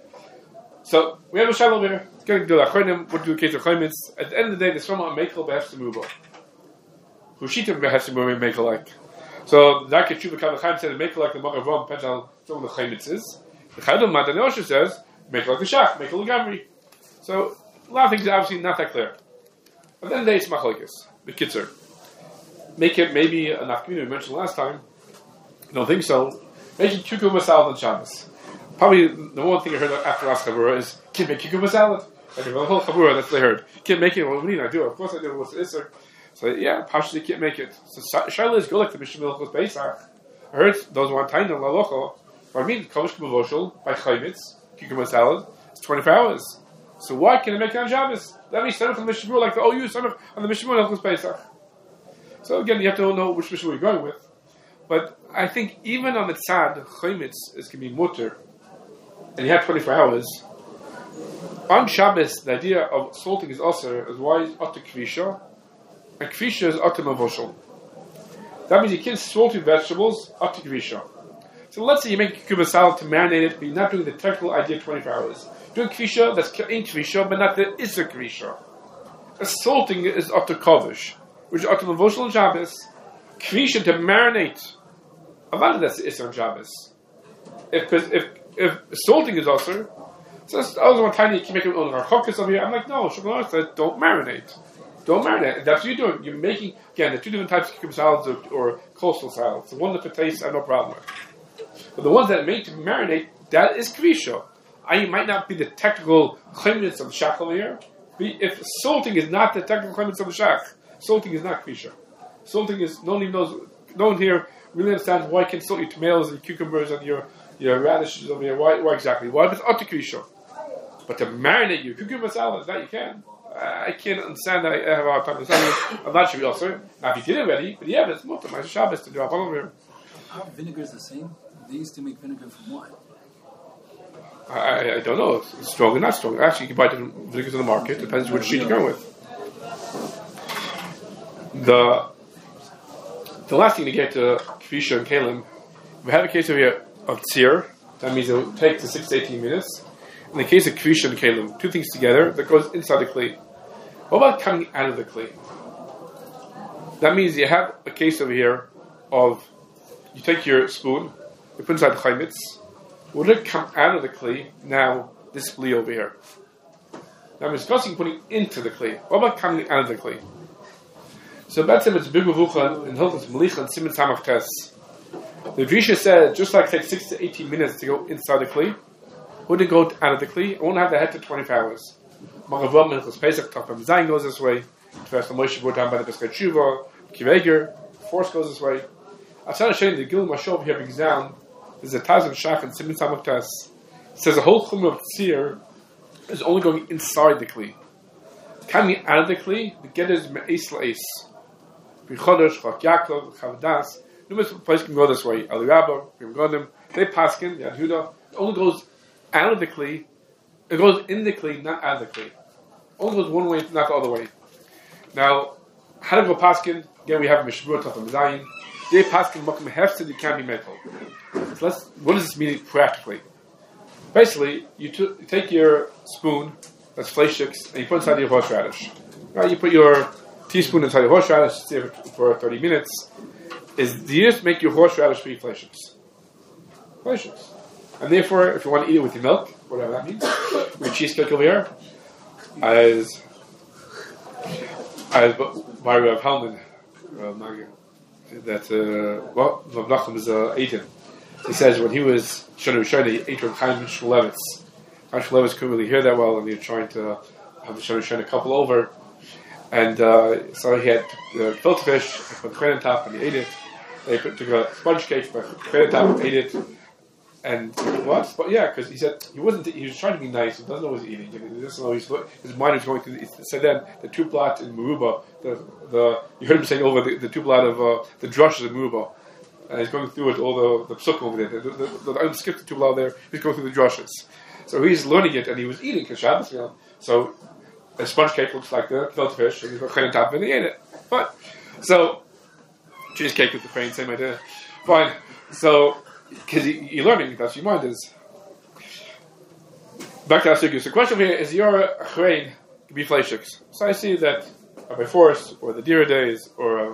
A: So we have a shalom here. It's going to do Achronim. What do the case of chaymitz? At the end of the day, there's someone Mekel behefs Muba. Hushitim behefs Muba Mekel like. So that Ketchuva Kavachim said Mekel like the Magavam depends how strong the chaymitz is. The Chaydim Madani Osher says make like the Shach, make like the Gamri. So, a lot of things are obviously not that clear. But then it's Machlokes, the Kitzer. Make it maybe a nafkamina we mentioned last time. I don't think so. Make it cucumber salad on Shabbos. Probably the one thing I heard after last Chavurah is, kid make cucumber salad. I think the whole Chavurah, that's what I heard. Kid make it, well, what do you not do? Of course I do, what's the Isser? So, yeah, partially can't make it. So, Shaila is go like the Mishnah Milchos Pesach. I heard those one time in Lalocho, but I mean, Kovish K'mavoshel by Chaymitz, cucumber salad, it's 24 hours. So why can I make it on Shabbos? That means son of the Mishnah Berurah, like the OU son of on the Mishnah Berurah Hilchos Pesach. So again, you have to know which Mishnah you're going with. But I think even on the tzad, Chaymitz is going to be mutter, and you have 24 hours. On Shabbos, the idea of salting is also is why is utter kvisha, and kvisha is utter mavoshel. That means you can't salt your vegetables utter kvisha. So let's say you make cucumber salad to marinate it, but you're not doing the technical idea of 24 hours. Doing kvisha, that's in kvisha, but not the isser kvisha. The salting is up to kovish, which is up to mavoshel on Shabbos. Kvisha to marinate, a lot of that's isser on Shabbos. If salting is usher, so I was one time you can make it on chokas over here. I'm like, no, don't marinate. Don't marinate. That's what you're doing. You're making, again, the two different types of cucumber salads or coastal salads. The one that for taste, I have no problem with. But the ones that are made to marinate, that is kvisha. I might not be the technical chaymitz of the shach over here. If salting is not the technical chaymitz of the shach, salting is not kvisha. Salting is, no one even knows, no one here really understands why you can salt your tomatoes and your cucumbers and your radishes over here. Why exactly? Why? It's up to kvisha. But to marinate your cucumber salad, that you can. I can't understand that. I have a hard time understanding. I'm not sure also. Now, if you did it already, but yeah, it's mutter. My Shabbos to do it over here.
D: Are vinegars the same? They used to make vinegar from what?
A: I don't know. It's strong or not strong. Actually, you can buy different vinegars on the market. Depends which sheet you're going with. The last thing to get to Kvisha and Kalim, we have a case over here of Tzir, that means it will take to 6 to 18 minutes. In the case of Kvisha and Kalim, two things together that goes inside the Kli. What about coming out of the Kli? That means you have a case over here of, you take your spoon, you put inside the Chaimitz, would it come out of the Kli, now this Kli over here? Now we're discussing putting into the Kli. What about coming out of the Kli? So that's it's big Mevucha in Hilchos Melicha and Siman Samach Tes. The Drisha said just like it takes 6 to 18 minutes to go inside the Kli, wouldn't go out of the Kli, it won't have the head to 24 hours. Magavam Hilchos Pesach Tafam Zayin goes this way. First the Moshe brought down by the Pesach Tshuva, Kiveger, Force goes this way. I started showing the Gil Mashov here brings down. There's a Taz and Shach and Siman Samach Tes. It says the whole Chum of Tzir is only going inside the Kli. Coming out of the Kli, the get is Me'es La'es. B'chodesh, Chak Yaakov, Chavdas. Numerous places can go this way. Ali Rabba, Bim Godim, they Paskin, Yad Huda. It only goes out of the Kli. It goes in the Kli, not out of the Kli. It only goes one way, not the other way. Now, how to go Paskin? Again, we have Mishmur Tafam Zayin. They Paskin Mokum Hefsid, you can't be metal. So what does this mean practically? Basically, you take your spoon, that's fleischiks, and you put inside your horseradish. Right? You put your teaspoon inside your horseradish, stay for 30 minutes. Do you just make your horseradish be fleischiks? Fleischiks. And therefore, if you want to eat it with your milk, whatever that means, your cheesecake over here, as by Rav Halman, that Rav Nachum is Eitan. He says when he was Shana Rishona, he ate Rav Chaim Shmulevitz. Chaim Shmulevitz couldn't really hear that well, and he was trying to have the Shana Rishona couple over. And so he had filter fish, put cream on top, and he ate it. They took a sponge cake, put cream on top, and ate it. And what? But yeah, because he said he was trying to be nice. He doesn't know what he's eating. He doesn't know his mind is going through. He said then the two blot in Meruba, you heard him saying over the two blot of the drushes in Meruba. And he's going through it, all the psuk over there. I skipped the two blot there. He's going through the drushes. So he's learning it, and he was eating because Shabbos. So a sponge cake looks like the filter fish, and he's got on top, and he ate it. But so cheesecake with the crane, same idea. Fine. So because you're learning, that's what your mind is. Back to our sukkah. So the question here is: your crane can be fleischiks. So I see that by Forest or the Dira days or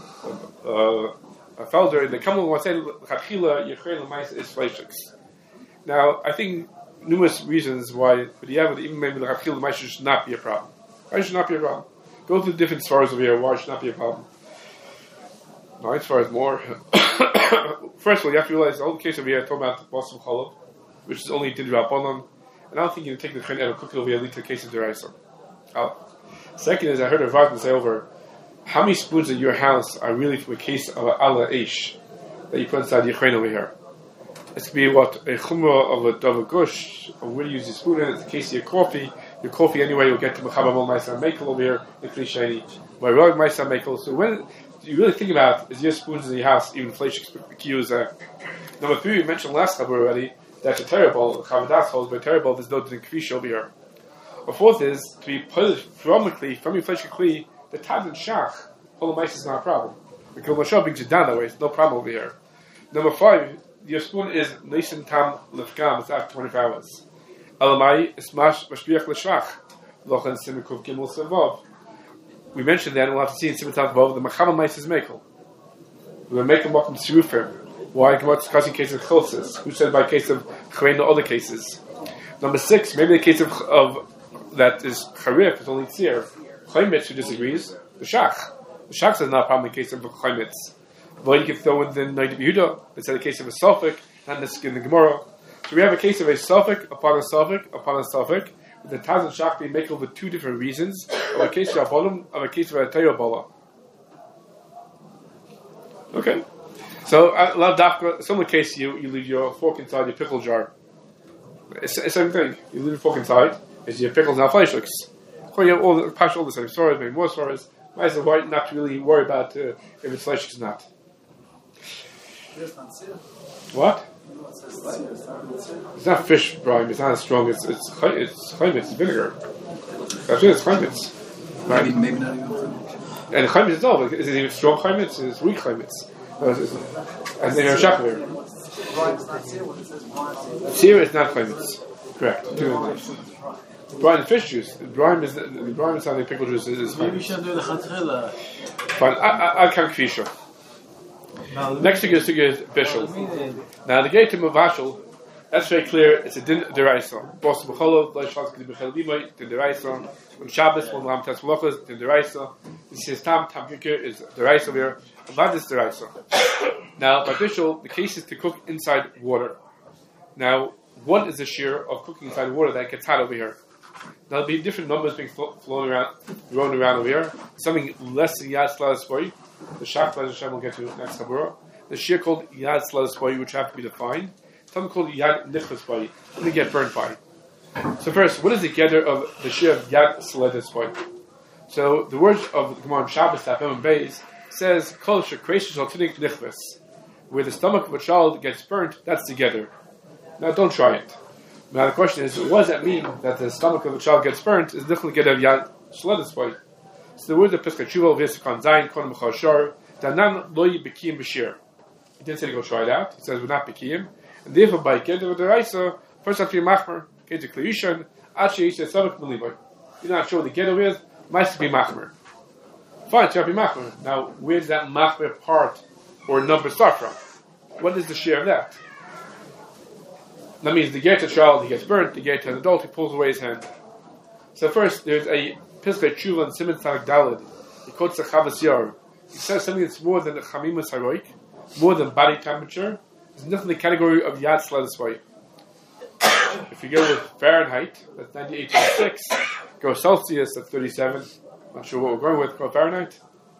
A: a Felder, they come along and say Chachila Yechrein L'Mais is fleischiks. Now I think numerous reasons why, but even maybe the Chachila L'Mais should not be a problem. Why should not be a problem? Go through the different svaras over here. Why should not be a problem? No, as far as more. First of all, you have to realize the whole case over here talking about Basam Cholov, which is only Tidra Bonon, and I don't think you can take the train and cook it over here lead to the case of Deraisa. Second is I heard a Rav say over how many spoons in your house are really from a case of ala ish that you put inside your crane over here. It's to be what a chumrah of a dava gush, or where you use your spoon in. It's the case of your coffee. Your coffee anyway will get to Mechabamol Maisa Mekel over here, the Klishani, my Rog Maisa Mekel. So when you really think about is your spoons in your house, even fleischiks cues. Number 3, we mentioned last time already that's a terrible Chavadas holds, but terrible there's no kvish over here. The fourth is to be punished from your fleishik kli. The tad and shach, Holomais is not a problem. The Kilmashah brings it down that way, it's no problem over here. Number 5, your spoon is Nisan Tam Lefkam, it's after 24 hours. Elamai is Mashbiach Leshach, Lochen Simikuf Gimel Sevov. We mentioned that, and we'll have to see in Simon Tam Sevov, the Machama Mais is Mekel. We will make them welcome to Sirufim. Why? What's discussing case of Chilsis? Who said by case of Charein or other cases? Number 6, maybe the case of that is Charif, it's only Tzir. Chaimitz, who disagrees, the Shach. The Shach says not a problem in the case of Chaimitz. Well, you can throw in the Noid Yehuda, that's a case of a Suffolk, not in the Gemara. So we have a case of a Suffolk upon a Suffolk upon a Suffolk, with the Taz and Shach being made over 2 different reasons, of a case of Abolim, of a case of a Teyobola. Okay. So, similar case, you leave your fork inside your pickle jar. It's the same thing. You leave your fork inside, is your pickles now fleischiks. You have all the same stories, maybe more stories. Might as well not really worry about if it's fleischiks or not. What? It's not fish brine. It's not as strong. It's chametz. It's vinegar. That's it. It's chametz.
D: Right? Maybe not even.
A: And chametz itself, is it even strong chametz? Is it weak chametz? And then you're shachar. Sear is not chametz. Correct. Brine and fish juice. The brine is not the pickle juice. Is
D: Maybe we should do the chatchila.
A: fine. I can't kvisha. Next thing is bishul. Now the gate to mavashal. That's very clear. It's a din deraisa. Bos b'cholov, loishvaz k'di b'chel limay, din deraisa. On Shabbos, when lam tes malachas, din deraisa. This is tam kikir is deraisa here. Avad is deraisa. Now by bishul, the case is to cook inside water. Now, what is the shear of cooking inside water that gets hot over here? There'll be different numbers being thrown around over here. Something less than yad sladas spoy. The shach Hashem will get to next Habura. The shear called yad sladas spoy, which have to be defined. Something called yad nichlas spoy. What do they get burnt by? So first, what is the gather of the shear of yad sladas spoy? So the words of the Gemara on Shabbos, Tafim and Beis, says kol shekreishes al tinik nichlas. Where the stomach of a child gets burnt, that's the gather. Now don't try it. Now the question is, what does that mean that the stomach of a child gets burnt? Is different get of yad shledes spoy. So the words of Pesach Tshuva v'yisakon zayin kon mechal shar danan lo yibekiyim b'shir. He didn't say to go try it out. He says we're not bekiyim, and therefore by geder of the raisa, first have to be machmer, get to kliyushan, actually the stomach b'liboy. You're not sure what the geder is. Must be machmer. Fine, to be machmer. Now where does that machmer part or number start from? What is the share of that? That means the get to child, he gets burnt. The get to an adult, he pulls away his hand. So first, there's a Pesach Tshuva and Siman Tarak Daled. He quotes the Chavas Yair. He says something that's more than Chamimus Haroik, more than body temperature. It's nothing in the category of Yad Sladas Spoy. If you go with Fahrenheit, that's 98.6. Go Celsius, that's 37. Not sure what we're going with. Go Fahrenheit.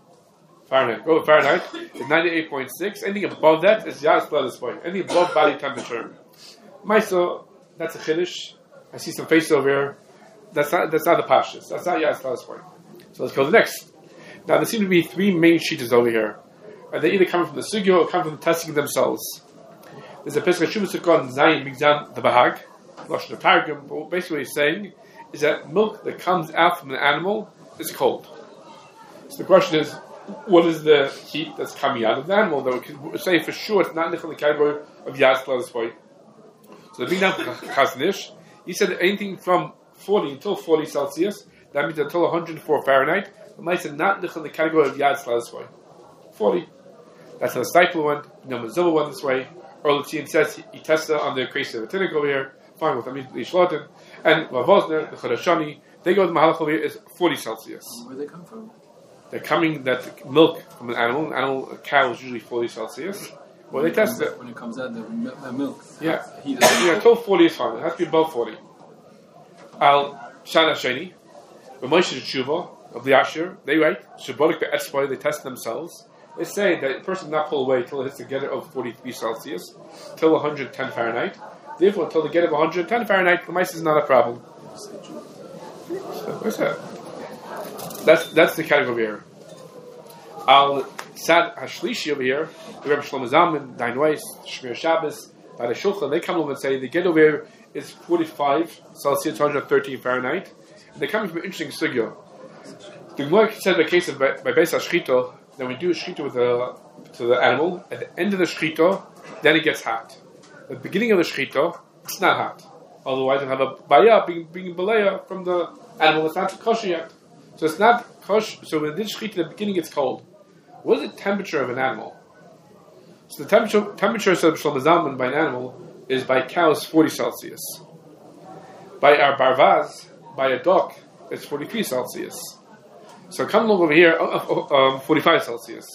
A: Go with Fahrenheit. It's 98.6. Anything above that is Yad Sladas Spoy. Anything above body temperature. Maiso, that's a chiddush. I see some faces over here. That's not the pashas. That's not Yad Sladas Spoy. So let's go to the next. Now there seem to be three main sheetahs over here. Are they either coming from the sugyo or coming from the testing themselves? There's a Pesach Tshuva Sukkot Zayin Migzam the Bahag, Lashon the Targum. But basically what he's saying is that milk that comes out from an animal is cold. So the question is, what is the heat that's coming out of the animal that we can say for sure it's not in the category of Yad Sladas Spoy? So the big down Chaznish, he said anything from 40 until 40 Celsius, that means until 104 Fahrenheit, the mice are not in the category of Yad Sladas Spoy. 40. That's how the Stipler went, Mazilla went this way. Orlutzian says he tested on the case of a tinnik over here, fine with Amit Lishlotin, and Ravosner, the Chodashani, they go to Mahalach over here is 40 Celsius.
D: Where they come from?
A: They're coming, that milk from an animal, a cow is usually 40 Celsius. Well, they test it.
D: When it comes out, the milk.
A: Yeah. Until 40 is fine. It has to be above 40. Al Shana Sheni, the Moshe Tshuva of the Asher, they write, Shabolik the Etzboy, they test themselves. They say that a person does not pull away until it hits the getter of 43 Celsius, till 110 Fahrenheit. Therefore, until the getter of 110 Fahrenheit, the mice is not a problem. So, what's that? That's the category here. Al Sad Hashlishi over here, the Rebbe Shlomo Zalman, Dain Weiss, Shmir Shabbos, by the Shulchan, they come over and say the get over here is 45 Celsius, 113 Fahrenheit. And they're coming from an interesting sugya. The Gemara said in the case of by Beis HaShchita, that we do a shchita with to the animal, at the end of the shchita, then it gets hot. At the beginning of the shchita, it's not hot. Otherwise, you'll have a baya being balaya from the animal that's not kosher yet. So it's not kosher. So when it did shchita, at the beginning it's cold. What is the temperature of an animal? So the temperature of Shlomo Zalman by an animal is by cows 40 Celsius. By our barvaz, by a duck, it's 43 Celsius. So come along over here, 45 Celsius.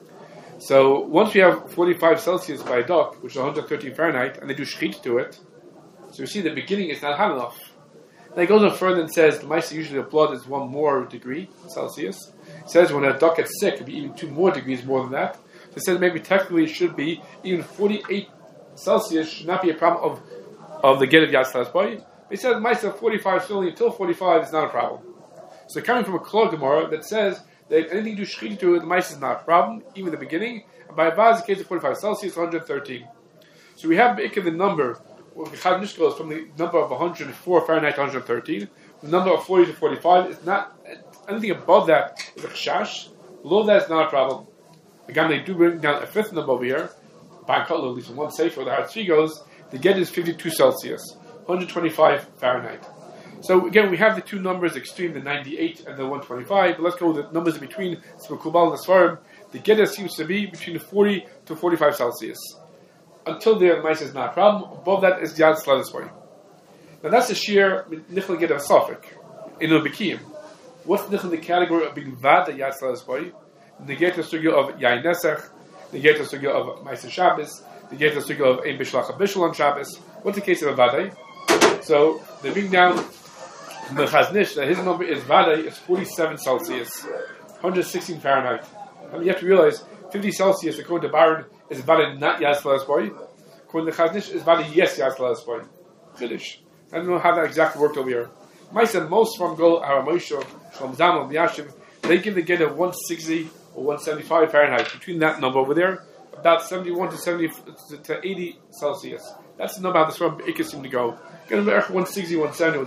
A: So once we have 45 Celsius by a duck, which is 113 Fahrenheit, and they do shchit to it, so you see the beginning is not hot enough. Then it goes on further and says the mice usually the blood is 1 more degree Celsius. It says when a duck gets sick, it could be even 2 more degrees more than that. So it says maybe technically it should be even 48 Celsius should not be a problem of the get of Yad Sladas Spoy. It says mice are 45 still until 45 is not a problem. So coming from a Klal Gemara that says that if anything you do shchita to it, the mice is not a problem, even in the beginning. And by Vaz, the case of 45 Celsius, 113. So we have the number, Chad Mishkal is from the number of 104 Fahrenheit, 113. The number of 40 to 45 is not, anything above that is a chash. Below that is not a problem. Again, they do bring down a fifth number over here. By color, at least in one safe, where the hard 3 goes, the get is 52 Celsius, 125 Fahrenheit. So again, we have the two numbers extreme, the 98 and the 125, but let's go with the numbers in between. So Kubal and Svarim, the get seems to be between 40 to 45 Celsius. Until there, mice is not a problem. Above that is Yad Sladisboy. Now that's the sheer Nichel get of Suffolk in the Bekiyim. What's the category of being Vad Yad Sladisboy? The get the sugya of Yain Nesach, the get the sugya of Ma'aser Shabbos, the get the sugya of Ein Bishlach Bishul on Shabbos. What's the case of a Vadai? So they bring down the Chaznish that his number is Vadai is 47 Celsius, 116 Fahrenheit. I mean, you have to realize 50 Celsius according to Baron is Vadai not Yad Sladisboy. According to Chaznish is Vadai yes Yad Sladisboy. Chiddush. I don't know how that exactly worked over here. Ma'aser most from Gol Haramosho, Shlom Zalman, Yashim, they give the get of 160 or 175 Fahrenheit. Between that number over there, about 71 to 70 to 80 Celsius. That's the number how this from Ikka seem to go. Get them 160, 170,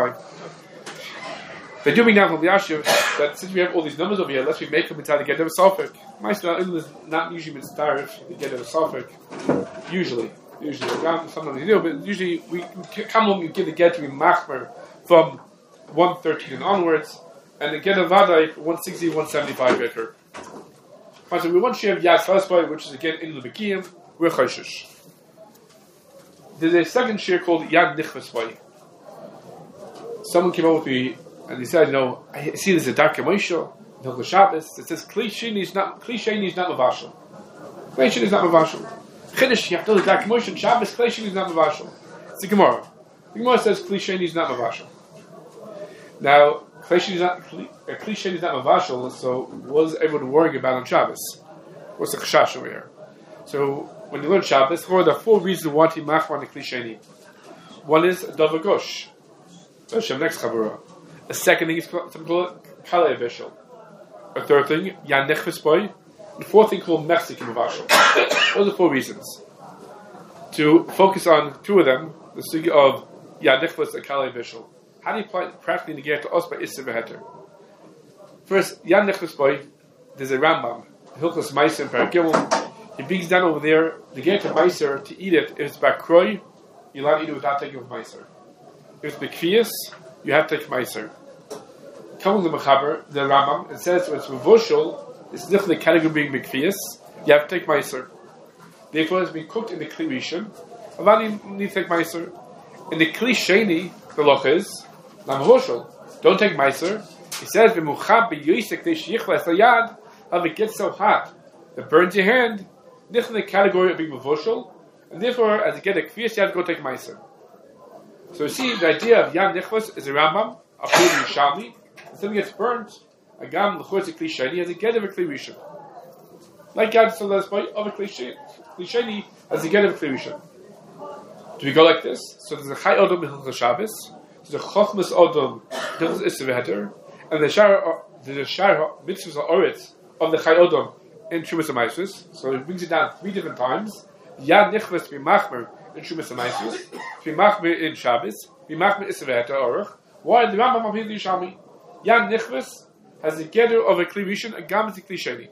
A: 175. They do bring down from the Yashiv that since we have all these numbers over here, unless we make them inside the get of a Suffolk. Ma'aser is not usually mitzvah the get of a Suffolk. Usually. Sometimes you do, but usually we come home, you give the get to be machmer from 113 and onwards, and the get of Vadai 160, 175 better. So we want to have Yad Sladisboy, which is again in the Bekiyim, we're Choshish. There's a second share called Yad Nichvasboy. Someone came up with me and he said, I see there's a dark Moshe, Hilchos Shabbos, it says Kli Sheni is not Mavashal. Kli Sheni is not Mavashal. Chiddush, you have to know the dark Moshe and Shabbos, Kli Sheni is not Mavashal. It's the Gemara. The Gemara says Kli Sheni is not Mavashal. Now, Kli Sheni is not Mavashal, so what is everyone worrying about on Shabbos? What's the Chashash over here? So, when you learn Shabbos, there are 4 reasons why to machmar on the Kli Sheni. One is Dava Gosh. That's the next Chavurah. A second thing is something called Kalei Bishul. A third thing, Yan Nechvesboy. And a fourth thing called Mechzik Mavashal. Those are 4 reasons. To focus on 2 of them, the sugya of Yan Nechves and Kalei Bishul. How do you apply it practically negate to us by Isser V'Heter? First, Yan Nechvesboy, there's a Rambam, Hilchos Ma'aser and Perek Gimel. He brings down over there, negate to Ma'aser, to eat it, if it's Bakroi, you're allowed to eat it without taking of Ma'aser. If it's Bekfiyas, you have to take Ma'aser. Coming to the Mechaber, the Rambam, it says when it's Mevoshel, it's not the category being Bekfiyas, you have to take Ma'aser. Therefore, it's being cooked in the Kli Rishon, you need to take Ma'aser. In the Kli Sheni, the loch is, don't take Ma'aser. He says, if it gets so hot that it burns your hand, this is the category of being Mevoshel, and therefore, as you get a Kfiyas, you have to go take Ma'aser. So you see, the idea of Yan Nichvas is a Rambam, a Chur Yishalmi, and something gets burnt, a Gam L'chutz a Kli Sheni, as a get of a Kli Rishon. Like Yad Sladisboy of a Kli Sheni, as a get of a Kli Rishon. Do we go like this? So there's a Chai Odom in Hilchos Shabbos, there's a Chochmas Odom in Hilchos Isser V'Heter, and there's a Shar Mitzvahs Ha'oretz of the Chai Odom in Shumas HaMaisvus. So it brings it down 3 different times. Yad Nichvas be Machmer in Shumas HaMaisvus, be Machmer in Shabbos, be Machmer Isser V'Heter Orach. Why the Rambam of Hilchos Yishalmi? Yad Nichvas has the gather of a Kli Rishon, a Gam is a Kli Sheni.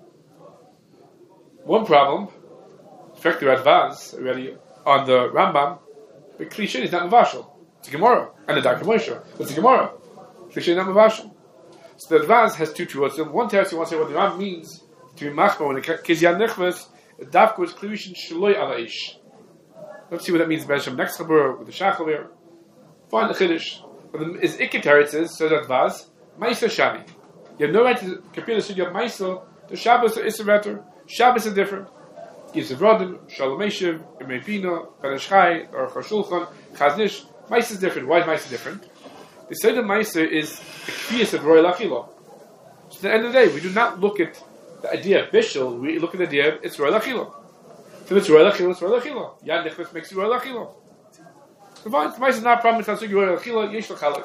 A: One problem, in fact, the Radvaz already on the Rambam, the Kli Sheni is not Mavashal. It's a Gemara. And the Dark Moshe. It's a Gemara. Kli Sheni is not Mavashal. So the Radvaz has 2 truths. One tells you, wants to say what the Rambam means to be Machma when it case Yad Nechvas, the Davko is Kli Rishon Shaloi Ala Ish. Let's see what that means in the next Chabur with the Shachal here. Find the Chiddush. But as Ikketeretz says Radvaz, Ma'aser Shani. You have no right to compare the study of Ma'aser to Shabbos or Isser V'Heter. Shabbos is different. Yisrael Rodim, Shalom Eshiv, Imei Pina, Ben Ashchai, or Chashulchan, Chaznish. Ma'aser is different. Why is Ma'aser different? They say that Ma'aser is the Kfiyas of Royal Achila. So at the end of the day, we do not look at the idea of Bishul, we look at the idea of it's Royal Achila. So if it's Royal Achila, it's Royal Achila. Yad Nichvas makes it Royal Achila. So fine, Ma'aser is not a problem, it's not so Royal Achila, Yesh L'Chalak.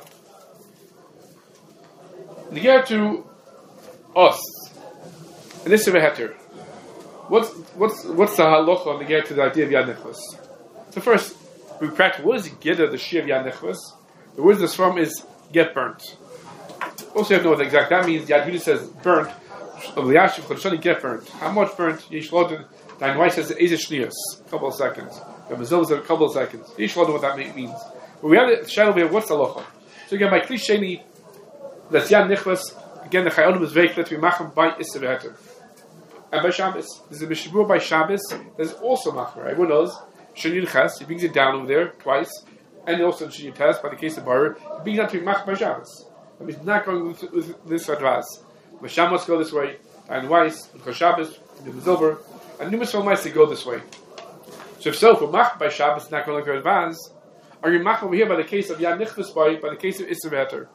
A: And you get to us, and this is a heter. What's the halacha on the get to the idea of Yad Nichvas? So first, we practice what is the get of the Shia of Yad Nichvas? The word this from is get burnt. Also, you have to know what exact that means. Yad Huda says burnt. of the Yashiv Chodeshani get burnt. How much burnt? Yishlotin. Dein wife says Eizer Shnius, a couple of seconds. The Mazil is a couple of seconds. Yishlotin, what that means. But we have the shadow here. What's the locha? So again, by Klisheni, that's Yan Nichvas. Again, the Chayonim is very clear to be Machem by Isser V'Heter. And by Shabbos, there's a Mishabur by Shabbos. There's also Machem. Everyone knows Shinyin Ches. He brings it down over there twice, and also in Shinyin Tes by the case of Barer. He brings it to be Machem by Shabbos. That means not going with this advance. But Shabbos go this way, and Weiss, and Shabbos, and the Zilver, and numerous Mice they go this way. So if so, for Machem by Shabbos, not going to advance. Are you Machem over here by the case of Yan Nichvas by the case of Isser V'Heter?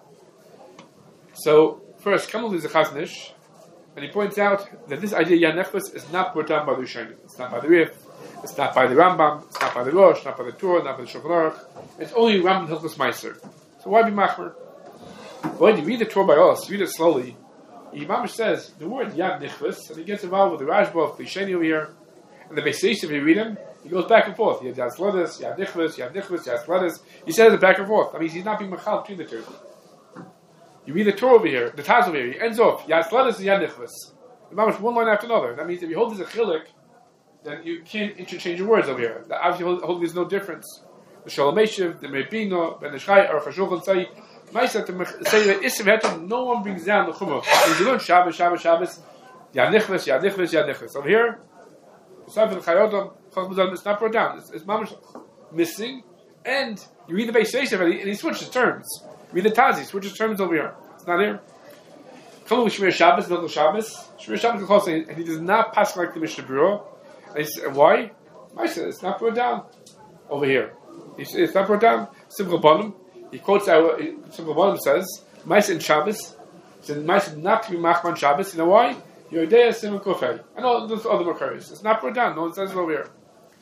A: So first, Kamal is a Chaznish. And he points out that this idea Yan Nechvas is not brought down by the Rishonim. It's not by the Rif, it's not by the Rambam, it's not by the Rosh, not by the Torah, not by the Shulchan Aruch. It's only Rambam Hilchos Meiser. So why be Machmer? When you read the Torah by us, read it slowly. Imam says the word Yan Nechvas, and he gets involved with the Rashba of Klisheni over here. And the Beis if you read him, he goes back and forth. He has Yad Slodas, Yad Nechvas, Yad Nechvas, Yad Slodas. He says it back and forth. That means he's not being machal between the two. You read the Torah over here, the Taz over here, he ends off, Yad Slodas and Yad Nechvas. Mamash one line after another. That means if you hold this a chilik, then you can't interchange your words over here. That obviously holding there's no difference. The Shalom Eshiv, the Meibino, Ben Ishchai, or Chashulchan say, Maisa to say that Isser V'Heter, no one brings down the Chumrah. If you learn Shabbos, Yad Nichvas, Yad Nichvas, Yad Nichvas. Over here, aside from the Chayodam, it's not brought down. It's Mamash missing, and you read the Beis Yosef and he switches terms. You read the Taz, he switches terms over here. It's not here. Come with Shmir Shabbos, Milchel Shabbos. Shmir Shabbos is close, and he does not pass like the Mishnah Berurah. And why? It's not brought down over here. It's not brought down. Simple bottom. He quotes our Simple bottom says, "Ma'ase in Shabbos." Says Ma'ase not to be Machman Shabbos. You know why? Your day is Simon Kofei. And all those other Makarios. It's not brought down. No one says it over here.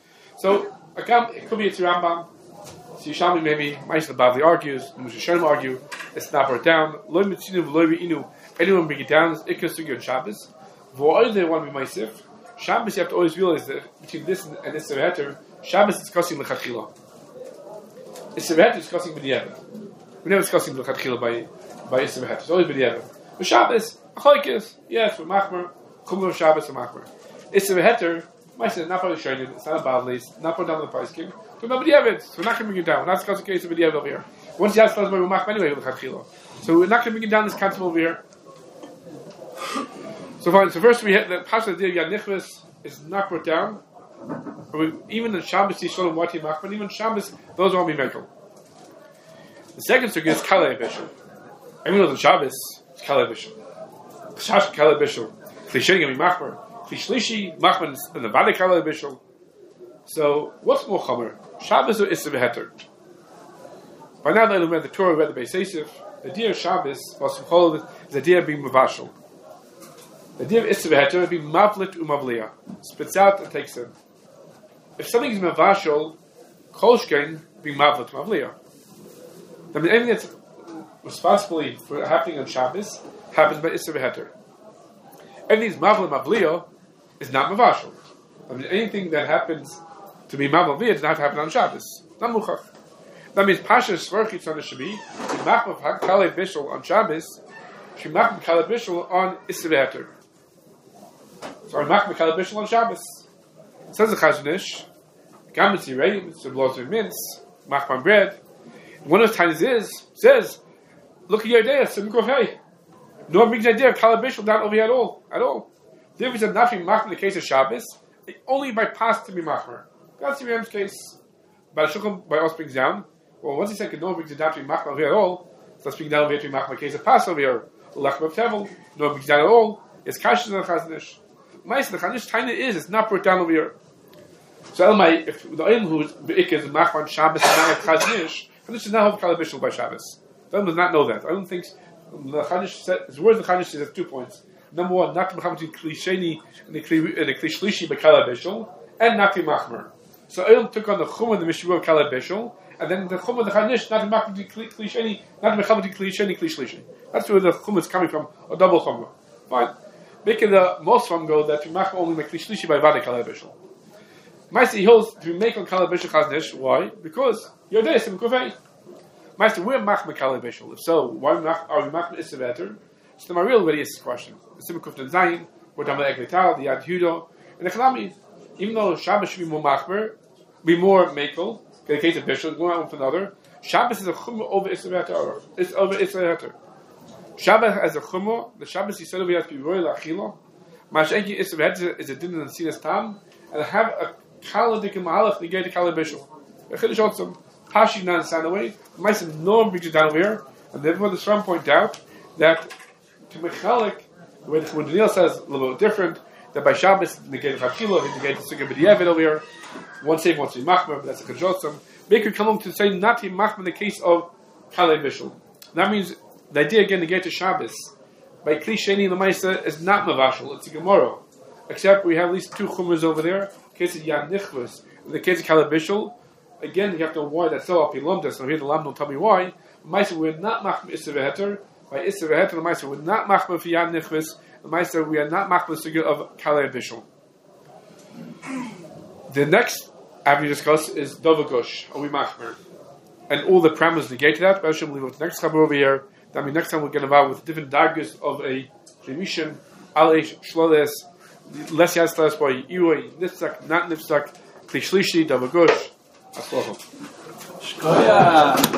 A: So again, it could be it's Rambam. Yishami maybe Ma'ase the Bavli argues. The Mushishonim argue. It's not brought down. Lo mitzinu v'lo re'inu. Anyone bring it down, it's Ikar Sugya on Shabbos. V'o'oy they want to be Ma'asif. Shabbos, you have to always realize that between this and Isser V'Heter, Shabbos is discussing L'chatchila. Isser V'Heter is discussing B'diavad. We're never discussing L'chatchila by Isser V'Heter. It's always B'diavad. But Shabbos, Achoikis, yes, we're Machmer, Chumrah of Shabbos are Machmer. Isser V'Heter, Ma'aseh, not part of the Shonim, it's not a Bavli, it's not part down the price king. So not B'diavad, so we're not going to bring it down. We're not discussing the case of B'diavad over here. Once you have to we're Machmer anyway with L'chatchila. So we're not going to bring it down this concept over here. So fine. So first we had the Pasha Dir Yad Nichvas is not brought down. Even in Shabbos Yisrael Wati Machman, even Shabbos those won't be mekel. The second sugya is Kalei Bishul. Everyone knows on Shabbos it's Kalei Bishul. Chash Kalei Bishul. Klisheni Yami Machmer. Klishlishi Machman and the Valley Kalei Bishul. So what's more chomer? Shabbos or Isser V'Heter? By now they read the Torah, read the Beis Yosef. The idea of Shabbos was is the idea of being mavashal. The idea of Isser V'Heter would be mavlit umavliya. Spits out and takes in. If something is mavashal, kolshkein be mavlit umavliya. I mean, anything that's responsible for happening on Shabbos happens by Isser V'Heter. Anything that's mavlit umavliya is not mavashal. I mean, anything that happens to be mavlit umavliya does not have to happen on Shabbos. Not muchach. That means Pasha Svarchitz on the Shabi, Machmav Kalei Bishul on Shabbos, Machmav Kalei Bishul on Isser V'Heter. So Machmav Kalei Bishul on Shabbos. It says the Chazonish, Gamitz Yirei, it's a blows of mince, Machmav bread. One of the times says, look at your idea, Sim Kofei. No one brings the idea of Kalei Bishul down over here at all. The difference of not being Machmav in the case of Shabbos, only by past to be Machmav. That's the Ram's case. By Shulchan, by us brings down. Well, once he said no one brings it down to be Machmav here at all, so let's bring down over here to be Machmav in the case of Passover here. Lachem of Tevel, no one brings down at all. It's Kashas and Chaznish. The Chaznish Taina is, it's not brought down over here. So Elmai, if the Olim who's Be'ik is Machmav Shabbos and not Chaznish, Chaznish does not have Kalei Bishul by Shabbos. The Olim does not know that. I don't think the Chaznish said, his words of the Chaznish says 2 points. Number one, not to become between Klisheni and the Klishlishi by Kalei Bishul, and not to be Machmer. So Olim took on the Chum of the Mishnah of Kalei Bishul, and then the Chum of the Chaznish, not to Machmer to Klisheni, not to become between Klisheni Klishlishi. That's where the Chum is coming from, a double Chum. Fine. Making the most from go that to Machmer only make Klishlishi by Vada Kalei Bishul. Meister he holds to make on Kalei Bishul Chaznish. Why? Because you're there, Sim Kofei. Meister, we're Machmer Kalei Bishul. If so, why are we Machmer Isser V'Heter? So the Maril already is a question. The Simukuf and Zayin, or Damal Egletal, the Yad Hudo, and the Chalami, even though Shabbos should be more machmer, be more makel, dedicated bishul, going out with another, Shabbos is a chumrah over Isra Heter. It's over Isra Heter. Shabbos as a chumrah, the Shabbos he said over has to be royal achila. Mashenki Isra Heter is a din in the Sinas Tam, and have a kaladik and mahalach negate the kala bishul. The Chiddush Otzim, Pashi not stand away, the Meisim no one brings it down over here, and therefore the Shram point out that to Mechalik, the way the Chumud says a little bit different, that by Shabbos negate the achila, he negate the Sugya B'diavad over here. One safe, one to be machmer, but that's a Chiddush. Baker come to say not to be machmer in the case of Kalei Bishul. That means the idea again to get to Shabbos by Kli Sheni and the Maisa is not Mavashal, it's a Gemara. Except we have at least two chumras over there. In the case of Yad Nichvus, in the case of Kalei Bishul, again you have to know why that's so apilomda, so here the Lam don't tell me why. Maisa we're not machmer Isra Heter. By Isra Heter, the Maisa we're not machmer for Yad Nichvus. The Maisa we are not machmer the of Kalei Bishul. The next avenue discuss is Dovagosh, are we machmer? And all the parameters negate to that. But I should leave with the next cover over here. That means next time we'll get involved with different dargis of a Chemishin, Alesh, Shloles, less Yaslas by Iway, Nifsak, not Nifsak, Klishlishi, Dovagosh, Aslochem.